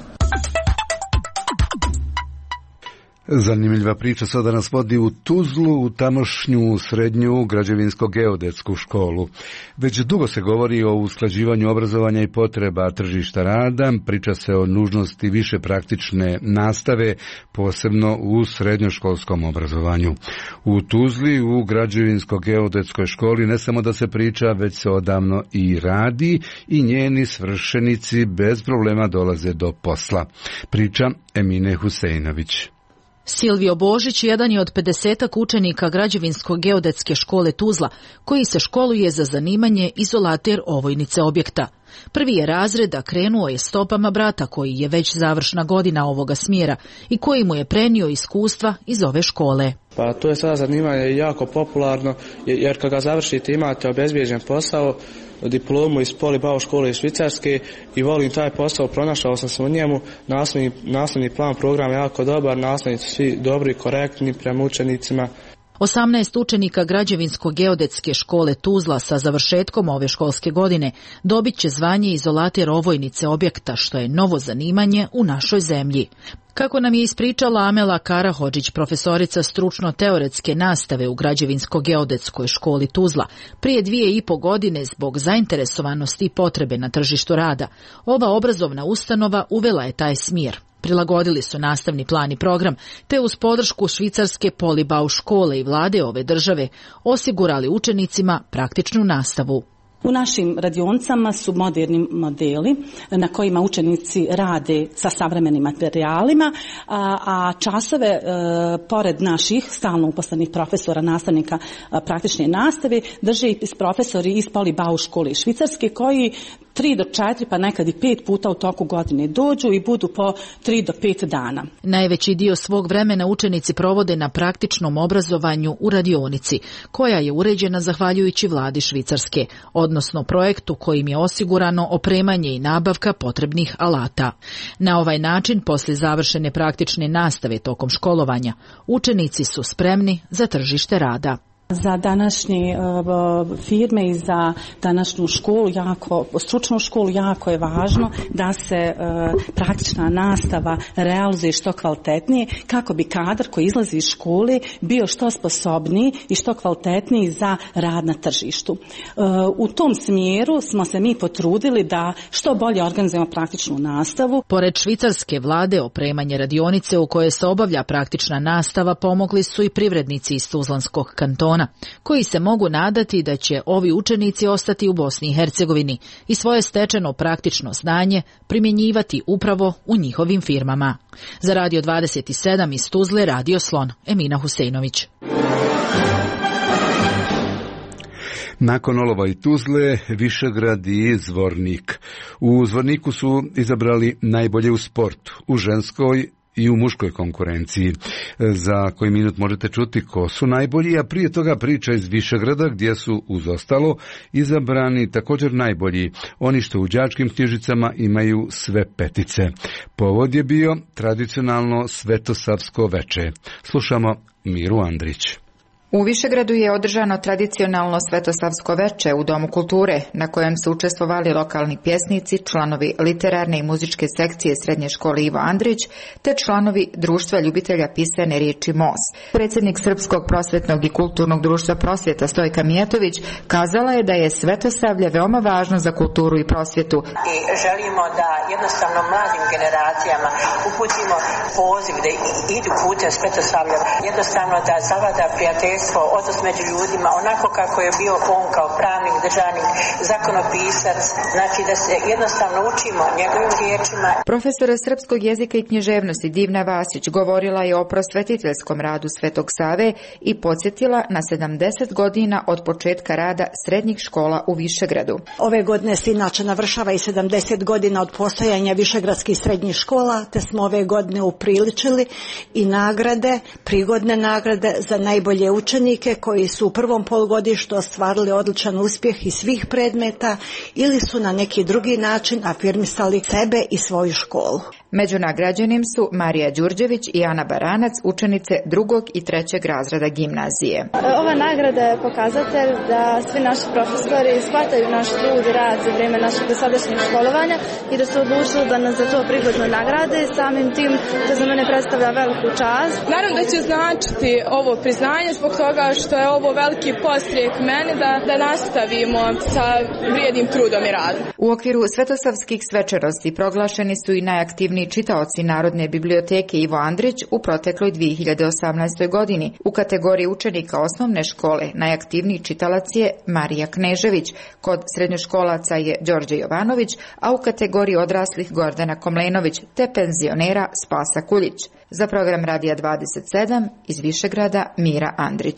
Speaker 1: Zanimljiva priča sada nas vodi u Tuzlu, u tamošnju srednju građevinsko-geodetsku školu. Već dugo se govori o usklađivanju obrazovanja i potreba tržišta rada, priča se o nužnosti više praktične nastave, posebno u srednjoškolskom obrazovanju. U Tuzli, u građevinsko-geodetskoj školi, ne samo da se priča, već se odavno i radi i njeni svršenici bez problema dolaze do posla. Priča Emine Huseinović.
Speaker 6: Silvio Božić jedan je od pedesetak učenika građevinsko-geodetske škole Tuzla, koji se školuje za zanimanje izolater ovojnice objekta. Prvi je razred, a krenuo je stopama brata koji je već završna godina ovoga smjera i koji mu je prenio iskustva iz ove škole.
Speaker 7: Pa to je sada zanimanje jako popularno, jer kad ga završite imate obezbijeđen posao, diplomu iz Polibau škole iz Švicarske i volim taj posao, pronašao sam se u njemu, nastavni, nastavni plan programa je jako dobar, nastavnici svi dobri i korektni prema učenicima.
Speaker 6: osamnaest učenika građevinsko-geodetske škole Tuzla sa završetkom ove školske godine dobit će zvanje izolater ovojnice objekta, što je novo zanimanje u našoj zemlji. Kako nam je ispričala Amela Karahodžić, profesorica stručno-teoretske nastave u građevinsko-geodetskoj školi Tuzla, prije dvije i po godine zbog zainteresovanosti i potrebe na tržištu rada, ova obrazovna ustanova uvela je taj smjer. Prilagodili su nastavni plan i program, te uz podršku švicarske Polibau škole i vlade ove države osigurali učenicima praktičnu nastavu.
Speaker 8: U našim radionicama su moderni modeli na kojima učenici rade sa savremenim materijalima, a, a časove e, pored naših stalno uposlenih profesora, nastavnika a, praktične nastave drže i profesori iz Polibau škole Švicarske koji tri do četiri pa nekad i pet puta u toku godine dođu i budu po tri do pet dana.
Speaker 6: Najveći dio svog vremena učenici provode na praktičnom obrazovanju u radionici, koja je uređena zahvaljujući vladi Švicarske, odnosno projektu kojim je osigurano opremanje i nabavka potrebnih alata. Na ovaj način, poslije završene praktične nastave tokom školovanja, učenici su spremni za tržište rada.
Speaker 8: Za današnje uh, firme i za današnju školu, jako, stručnu školu, jako je važno da se uh, praktična nastava realizuje što kvalitetnije, kako bi kadar koji izlazi iz škole bio što sposobniji i što kvalitetniji za rad na tržištu. Uh, u tom smjeru smo se mi potrudili da što bolje organizujemo praktičnu nastavu.
Speaker 6: Pored švicarske vlade, opremanje radionice u kojoj se obavlja praktična nastava pomogli su i privrednici iz Tuzlanskog kantona, koji se mogu nadati da će ovi učenici ostati u Bosni i Hercegovini i svoje stečeno praktično znanje primjenjivati upravo u njihovim firmama. Za Radio dvadeset sedam iz Tuzle, Radio Slon, Emina Huseinović.
Speaker 1: Nakon Olova i Tuzle, Višegrad i Zvornik. U Zvorniku su izabrali najbolje u sportu, u ženskoj i u muškoj konkurenciji. Za koji minut možete čuti ko su najbolji, a prije toga priča iz Višegrada gdje su uz ostalo izabrani također najbolji, oni što u đačkim knjižicama imaju sve petice. Povod je bio tradicionalno Svetosavsko veče. Slušamo Miru Andrić.
Speaker 24: U Višegradu je održano tradicionalno Svetosavsko veče u Domu kulture, na kojem su učestvovali lokalni pjesnici, članovi literarne i muzičke sekcije Srednje škole Ivo Andrić, te članovi Društva ljubitelja pisane riječi M O S. Predsjednik Srpskog prosvetnog i kulturnog društva Prosvjeta Stojka Mijatović kazala je da je Svetosavlje veoma važno za kulturu i prosvjetu.
Speaker 25: I želimo da jednostavno mladim generacijama uputimo poziv da idu putem Svetosavlja, jednostavno da zavada prijateljstvo prijateljstvo, odnos među ljudima, onako kako je bio on kao pravnik, državnik, zakonopisac, znači da se jednostavno učimo njegovim riječima.
Speaker 24: Profesor srpskog jezika i književnosti Divna Vasić govorila je o prosvetiteljskom radu Svetog Save i podsjetila na sedamdeset godina od početka rada srednjih škola u Višegradu.
Speaker 5: Ove godine se inače navršava i sedamdeset godina od postojanja višegradskih srednjih škola, te smo ove godine upriličili i nagrade, prigodne nagrade za najbolje učenike koji su u prvom polugodištu ostvarili odličan uspjeh iz svih predmeta ili su na neki drugi način afirmisali sebe i svoju školu.
Speaker 24: Među nagrađenim su Marija Đurđević i Ana Baranac, učenice drugog i trećeg razreda gimnazije.
Speaker 9: Ova nagrada je pokazatelj da svi naši profesori shvataju naš trud i rad za vrijeme našeg dosadašnjeg školovanja i da su odlučili da nas za to prigodno nagrade. Samim tim to za mene predstavlja veliku čast.
Speaker 11: Naravno da će značiti ovo priznanje zbog toga što je ovo veliki podstrijek meni da, da nastavimo sa vrijednim trudom i radom.
Speaker 24: U okviru svetosavskih svečanosti proglašeni su i najaktivniji čitaoci Narodne biblioteke Ivo Andrić u protekloj dvije hiljade osamnaestoj. godini. U kategoriji učenika osnovne škole najaktivniji čitalac je Marija Knežević, kod srednjoškolaca je Đorđe Jovanović, a u kategoriji odraslih Gordana Komlenović te penzionera Spasa Kuljić. Za program Radija dvadeset sedam iz Višegrada Mira Andrić.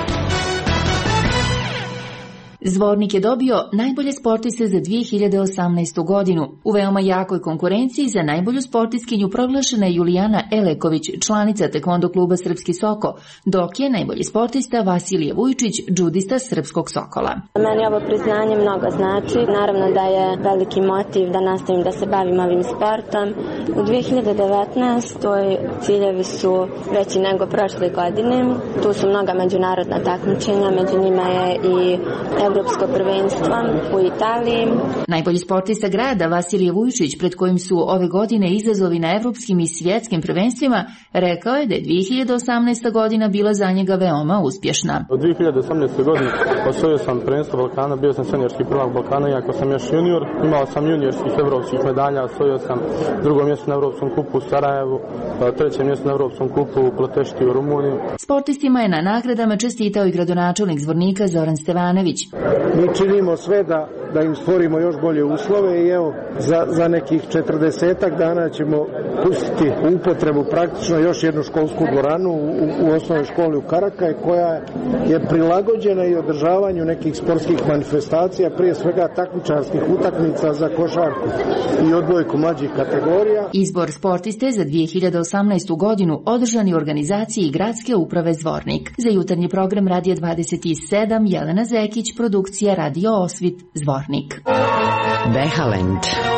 Speaker 13: Zvornik je dobio najbolje sportiste za dvije hiljade osamnaestu. godinu. U veoma jakoj konkurenciji za najbolju sportistkinju proglašena je Julijana Eleković, članica tekvondo kluba Srpski Soko, dok je najbolji sportista Vasilije Vujčić, džudista Srpskog Sokola.
Speaker 14: Meni ovo priznanje mnogo znači. Naravno da je veliki motiv da nastavim da se bavim ovim sportom. U dvije hiljade devetnaestoj. ciljevi su veći nego prošle godine. Tu su mnoga međunarodna takmičenja, među njima je i Evropsko prvenstvo u Italiji.
Speaker 13: Najbolji sportista grada Vasilije Vujčić, pred kojim su ove godine izazovi na evropskim i svjetskim prvenstvima, rekao je da je dvije hiljade osamnaesta. godina bila za njega veoma uspješna.
Speaker 26: Od dvije hiljade osamnaeste. godine osvojio sam prvenstvo Balkana, bio sam seniorski prvak Balkana, iako sam još junior. Imao sam juniorskih evropskih medalja, osvojio sam drugo mjesto na Evropskom kupu u Sarajevu, treće mjesto na Evropskom kupu u Plotešti u Rumuniji.
Speaker 13: Sportistima je na nagradama čestitao i gradonačelnik Zvornika Zoran Stevanović.
Speaker 27: Mi činimo sve da, da im stvorimo još bolje uslove i evo za, za nekih četrdesetak dana ćemo pustiti u upotrebu praktično još jednu školsku dvoranu u, u osnovnoj školi u Karakaj koja je prilagođena i održavanju nekih sportskih manifestacija, prije svega takmičarskih utakmica za košarku i odbojku mlađih kategorija.
Speaker 13: Izbor sportiste za dvije hiljade osamnaestu. godinu održan je u organizaciji Gradske uprave Zvornik. Za jutarnji program Radija dvadeset sedam Jelena Zekić, produkcija Radio Osvit, Zvornik.
Speaker 20: Behalend.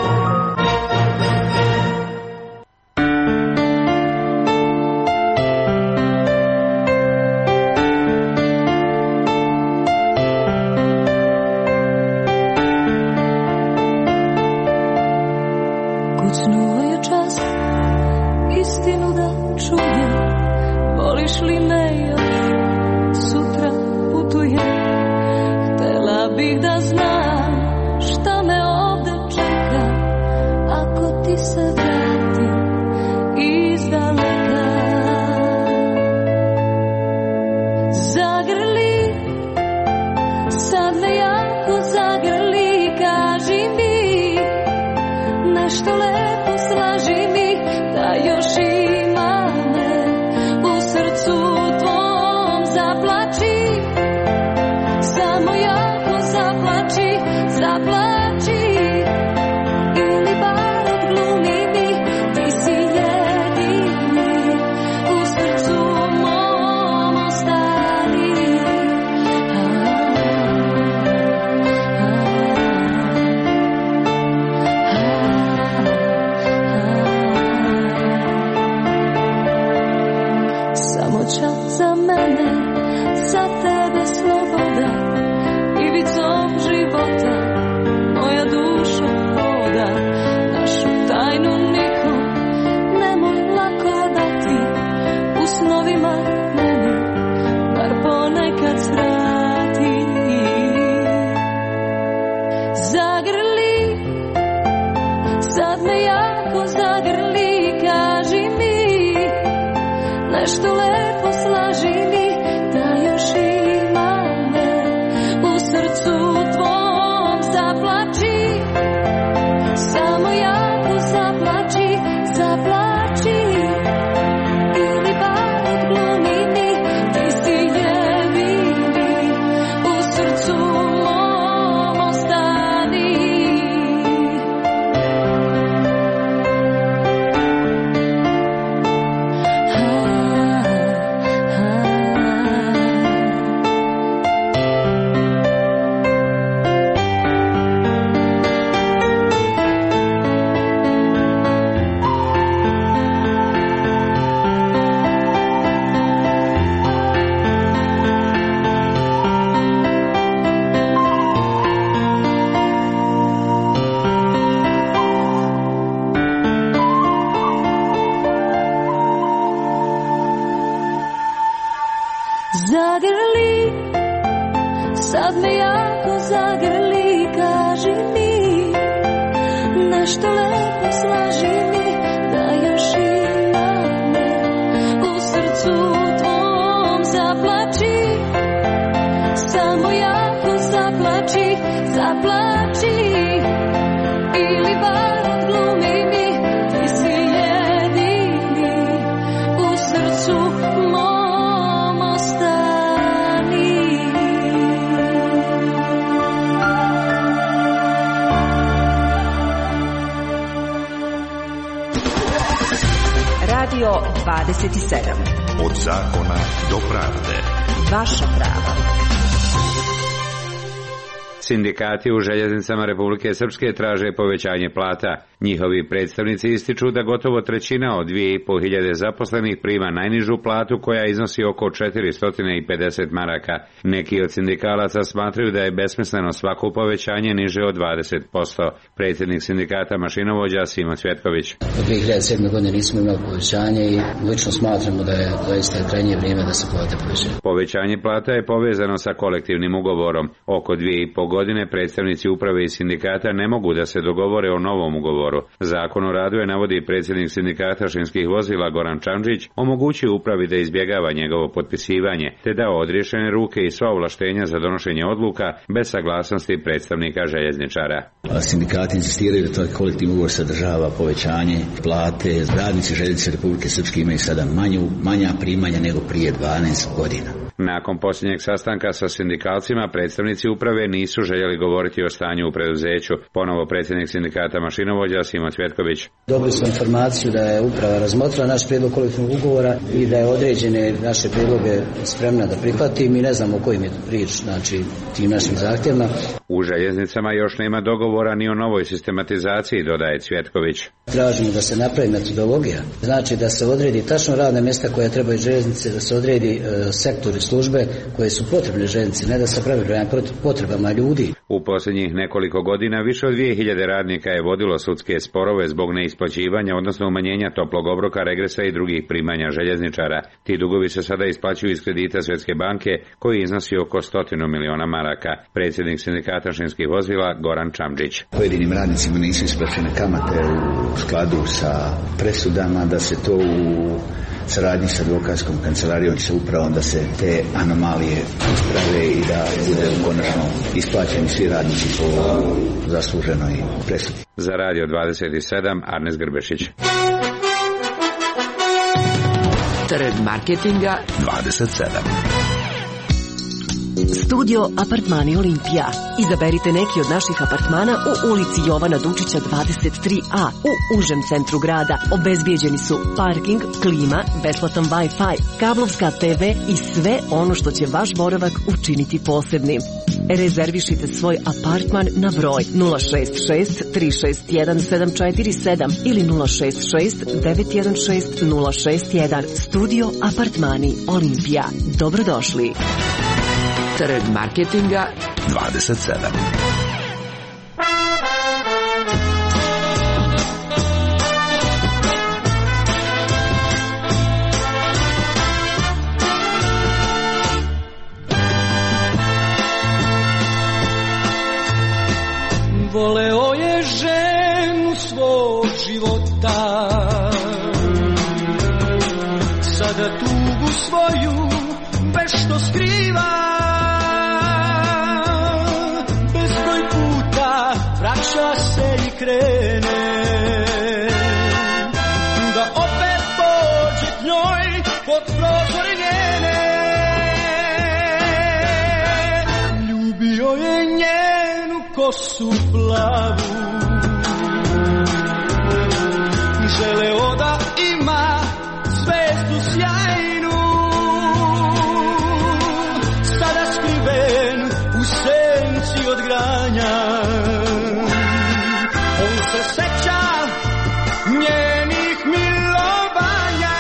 Speaker 28: Kucnuo je čas, istinu da čujem, voliš li me još, sutra putujem. Htela bih da znam šta me ovde čeka, ako ti se vratim izdaleka. Zagrli, sad me jako zagrli, kaži mi nešto lepo, slaži mi da još ima me u srcu tvom. Zaplači, samo jako zaplači, zaplači, ili bar odglumi mi, ti si jedini u srcu mom ostali. me jako zagrli, kaži mi nešto lepo, slaži mi da još ima me u srcu tvom. Zaplači, samo jako zaplači, zaplači ili bar odglumi mi, ti si jedini u srcu mom, ostani.
Speaker 2: Radio dvadeset sedam.
Speaker 3: Od zakona do pravde.
Speaker 2: Vaša prava.
Speaker 12: Sindikati u željeznicama Republike Srpske traže povećanje plata. Njihovi predstavnici ističu da gotovo trećina od dvije i po hiljade zaposlenih prima najnižu platu koja iznosi oko četiristo pedeset maraka. Neki od sindikalaca smatraju da je besmisleno svako povećanje niže od dvadeset posto. Predsjednik sindikata mašinovođa Simo Cvjetković.
Speaker 15: Od dvije hiljade sedme. godine nismo imali povećanje i lično smatramo da je zaista krajnje vrijeme da se plate povećaju.
Speaker 12: Povećanje plata je povezano sa kolektivnim ugovorom. Oko dvije i po godine predstavnici uprave i sindikata ne mogu da se dogovore o novom ugovoru. Zakon o radu je, navodi predsjednik sindikata šinskih vozila Goran Čandžić, omogućuje upravi da izbjegava njegovo potpisivanje, te dao odriješene ruke i sva ovlaštenja za donošenje odluka bez saglasnosti predstavnika željezničara.
Speaker 15: Sindikati insistiraju da taj kolektivni ugovor sadržava povećanje plate. Radnici željeznice Republike Srpske imaju sada manju, manja primanja nego prije dvanaest godina.
Speaker 12: Nakon posljednjeg sastanka sa sindikalcima, predstavnici uprave nisu željeli govoriti o stanju u preduzeću. Ponovo predsjednik sindikata mašinovođa Simo Cvjetković.
Speaker 15: Dobili smo informaciju da je uprava razmotrila naš prijedlog kolektivnog ugovora i da je određene naše prijedloge spremna da prihvati. Mi ne znamo o kojim je riječ, znači tim našim zahtjevima.
Speaker 12: U željeznicama još nema dogovora ni o novoj sistematizaciji, dodaje Cvjetković.
Speaker 15: Tražimo da se napravi metodologija, znači da se odredi tačno radna mjesta koja trebaju željeznice, da se odredi e, sektori, službe koje su potrebne željeznici, ne da se pravi prema potrebama ljudi.
Speaker 12: U posljednjih nekoliko godina više od dvije hiljade radnika je vodilo sudske sporove zbog neisplaćivanja, odnosno umanjenja toplog obroka, regresa i drugih primanja željezničara. Ti dugovi se sada isplaćuju iz kredita Svjetske banke koji iznosi oko stotinu miliona maraka. Predsjednik sindikata šinskih vozila Goran Čamđić.
Speaker 15: Pojedinim radnicima nisu isplaćene kamate u skladu sa presudama, da se to u saradnji sa advokatskom kancelarijom sa upravom da se te anomalije isprave i da bude konačno isplaćeni svi radnici po zasluženoj presudi.
Speaker 12: Za Radio dvadeset sedam Arnes Grbešić.
Speaker 2: Trg marketinga
Speaker 3: dvadeset sedam.
Speaker 2: Studio Apartmani Olimpija. Izaberite neki od naših apartmana u ulici Jovana Dučića dvadeset tri a u užem centru grada. Obezbijeđeni su parking, klima, besplatan Wi-Fi, kablovska te ve i sve ono što će vaš boravak učiniti posebnim. Rezervišite svoj apartman na broj nula šest šest tri šest jedan sedam četiri sedam ili nula šest šest devet jedan šest nula šest jedan. Studio Apartmani Olimpija. Dobrodošli. Trg marketinga
Speaker 3: dvadeset sedam.
Speaker 10: Voleo je ženu svog života, sada tugu svoju vešto skriva. Vraća se i krene da opet pođe k njoj pod prozor njene. Ljubio je njenu kosu plavu, želeo da ima zvezdu sjajnu, sada skriven u senci od granja. Se seća njenih milovanja.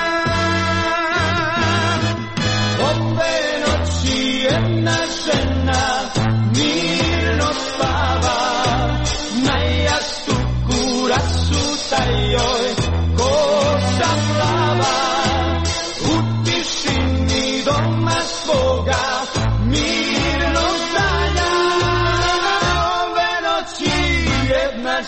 Speaker 10: Ove noći jedna žena mirno spava na jastuku rasuta joj ko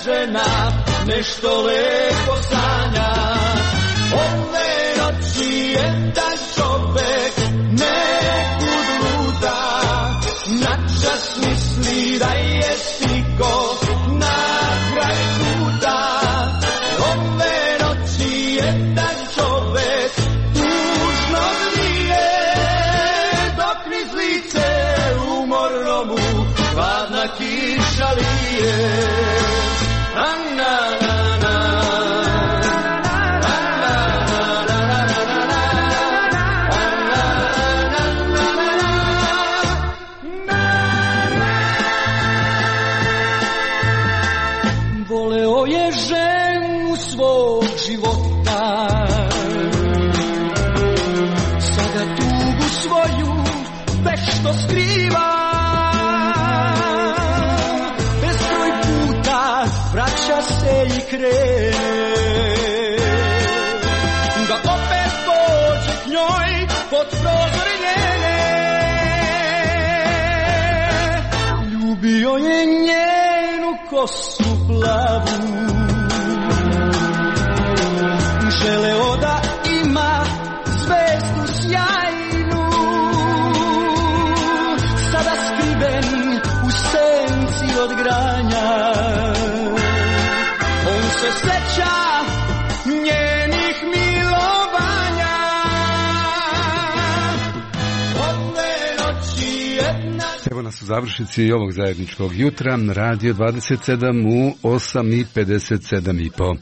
Speaker 10: žena nešto lepo sanja. Ove noći jedan čovek nekud luda, načas misli da je stigo na kraj puta. Ove noći jedan čovek tužno vrije, dok niz lice umorno mu hladna kiša lije. Anna, na, na. Voleo je ženu svog života, sada tugu svoju vešto skriva. Bezbroj puta vraća se i krene, da opet pođe k njoj pod prozor njene. Ljubio je njenu kosu plavu, želeo da ima zvezdu sjajnu, sada skriven u senci od granja. On se seća njenih milovanja. Ove noći jedna...
Speaker 1: Evo nas u završnici ovog zajedničkog jutra, Radio dvadeset sedam u osam i pedeset sedam i po.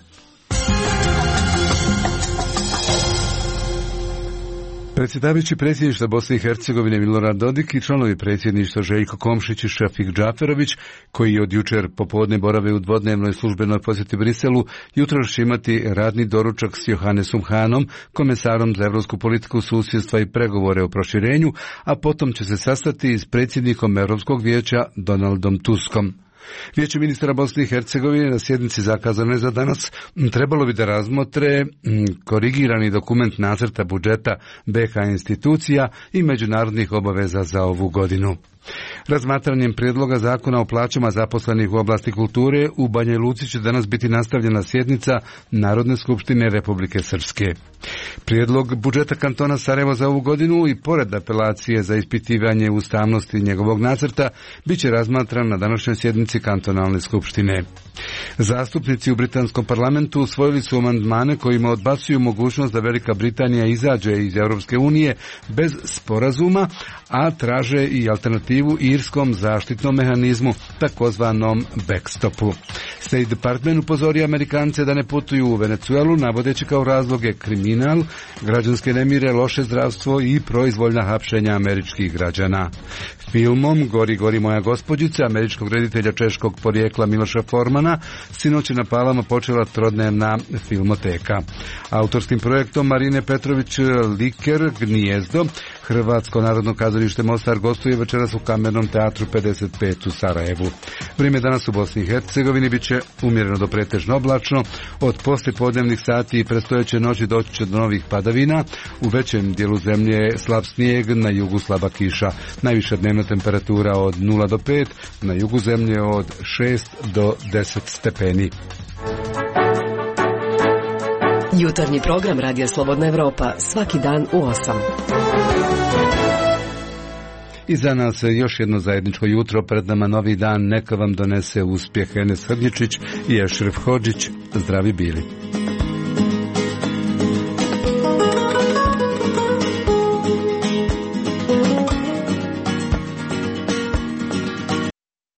Speaker 1: Predsjedavajući predsjedništva Bosne i Hercegovine Milorad Dodik i članovi predsjedništva Željko Komšić i Šefik Džaferović, koji od jučer popodne borave u dvodnevnoj službenoj posjeti Briselu, jutro će imati radni doručak s Johannesom Hanom, komesarom za evropsku politiku, susjedstva i pregovore o proširenju, a potom će se sastati s predsjednikom Europskog vijeća Donaldom Tuskom. Vijeće ministara Bosne i Hercegovine na sjednici zakazane za danas trebalo bi da razmotre korigirani dokument nacrta budžeta be ha institucija i međunarodnih obaveza za ovu godinu. Razmatranjem prijedloga zakona o plaćama zaposlenih u oblasti kulture u Banja Luci će danas biti nastavljena sjednica Narodne skupštine Republike Srpske. Prijedlog budžeta kantona Sarajevo za ovu godinu i pored apelacije za ispitivanje ustavnosti njegovog nacrta bit će razmatran na današnjoj sjednici kantonalne skupštine. Zastupnici u britanskom parlamentu usvojili su amandmane kojima odbacuju mogućnost da Velika Britanija izađe iz Europske unije bez sporazuma, a traže i alternativu irskom zaštitnom mehanizmu, takozvanom backstopu. State Department upozorio Amerikance da ne putuju u Venecuelu, navodeći kao razloge kriminal, građanske nemire, loše zdravstvo i proizvoljna hapšenja američkih građana. Filmom Gori, gori moja gospođica američkog reditelja češkog porijekla Miloša Formana sinoć je na Palama počela trodnevna filmoteka. Autorskim projektom Marine Petrović Liker Gnijezdo Hrvatsko narodno kazalište Mostar gostuje večeras u Kamernom teatru pedeset pet u Sarajevu. Vrijeme danas u Bosni i Hercegovini bit će umjereno do pretežno oblačno, od poslijepodnevnih sati i predstojeće noći doći će do novih padavina, u većem dijelu zemlje slab snijeg, na jugu slaba kiša, najviša dnevna temperatura od nula do pet, na jugu zemlje od šest do deset stepeni.
Speaker 2: Jutarnji program Radija Slobodna Evropa svaki dan u osam.
Speaker 1: I za nas još jedno zajedničko jutro, pred nama novi dan, neka vam donese uspjeh. Enes Hrnjičić i Ešref Hodžić, zdravi bili.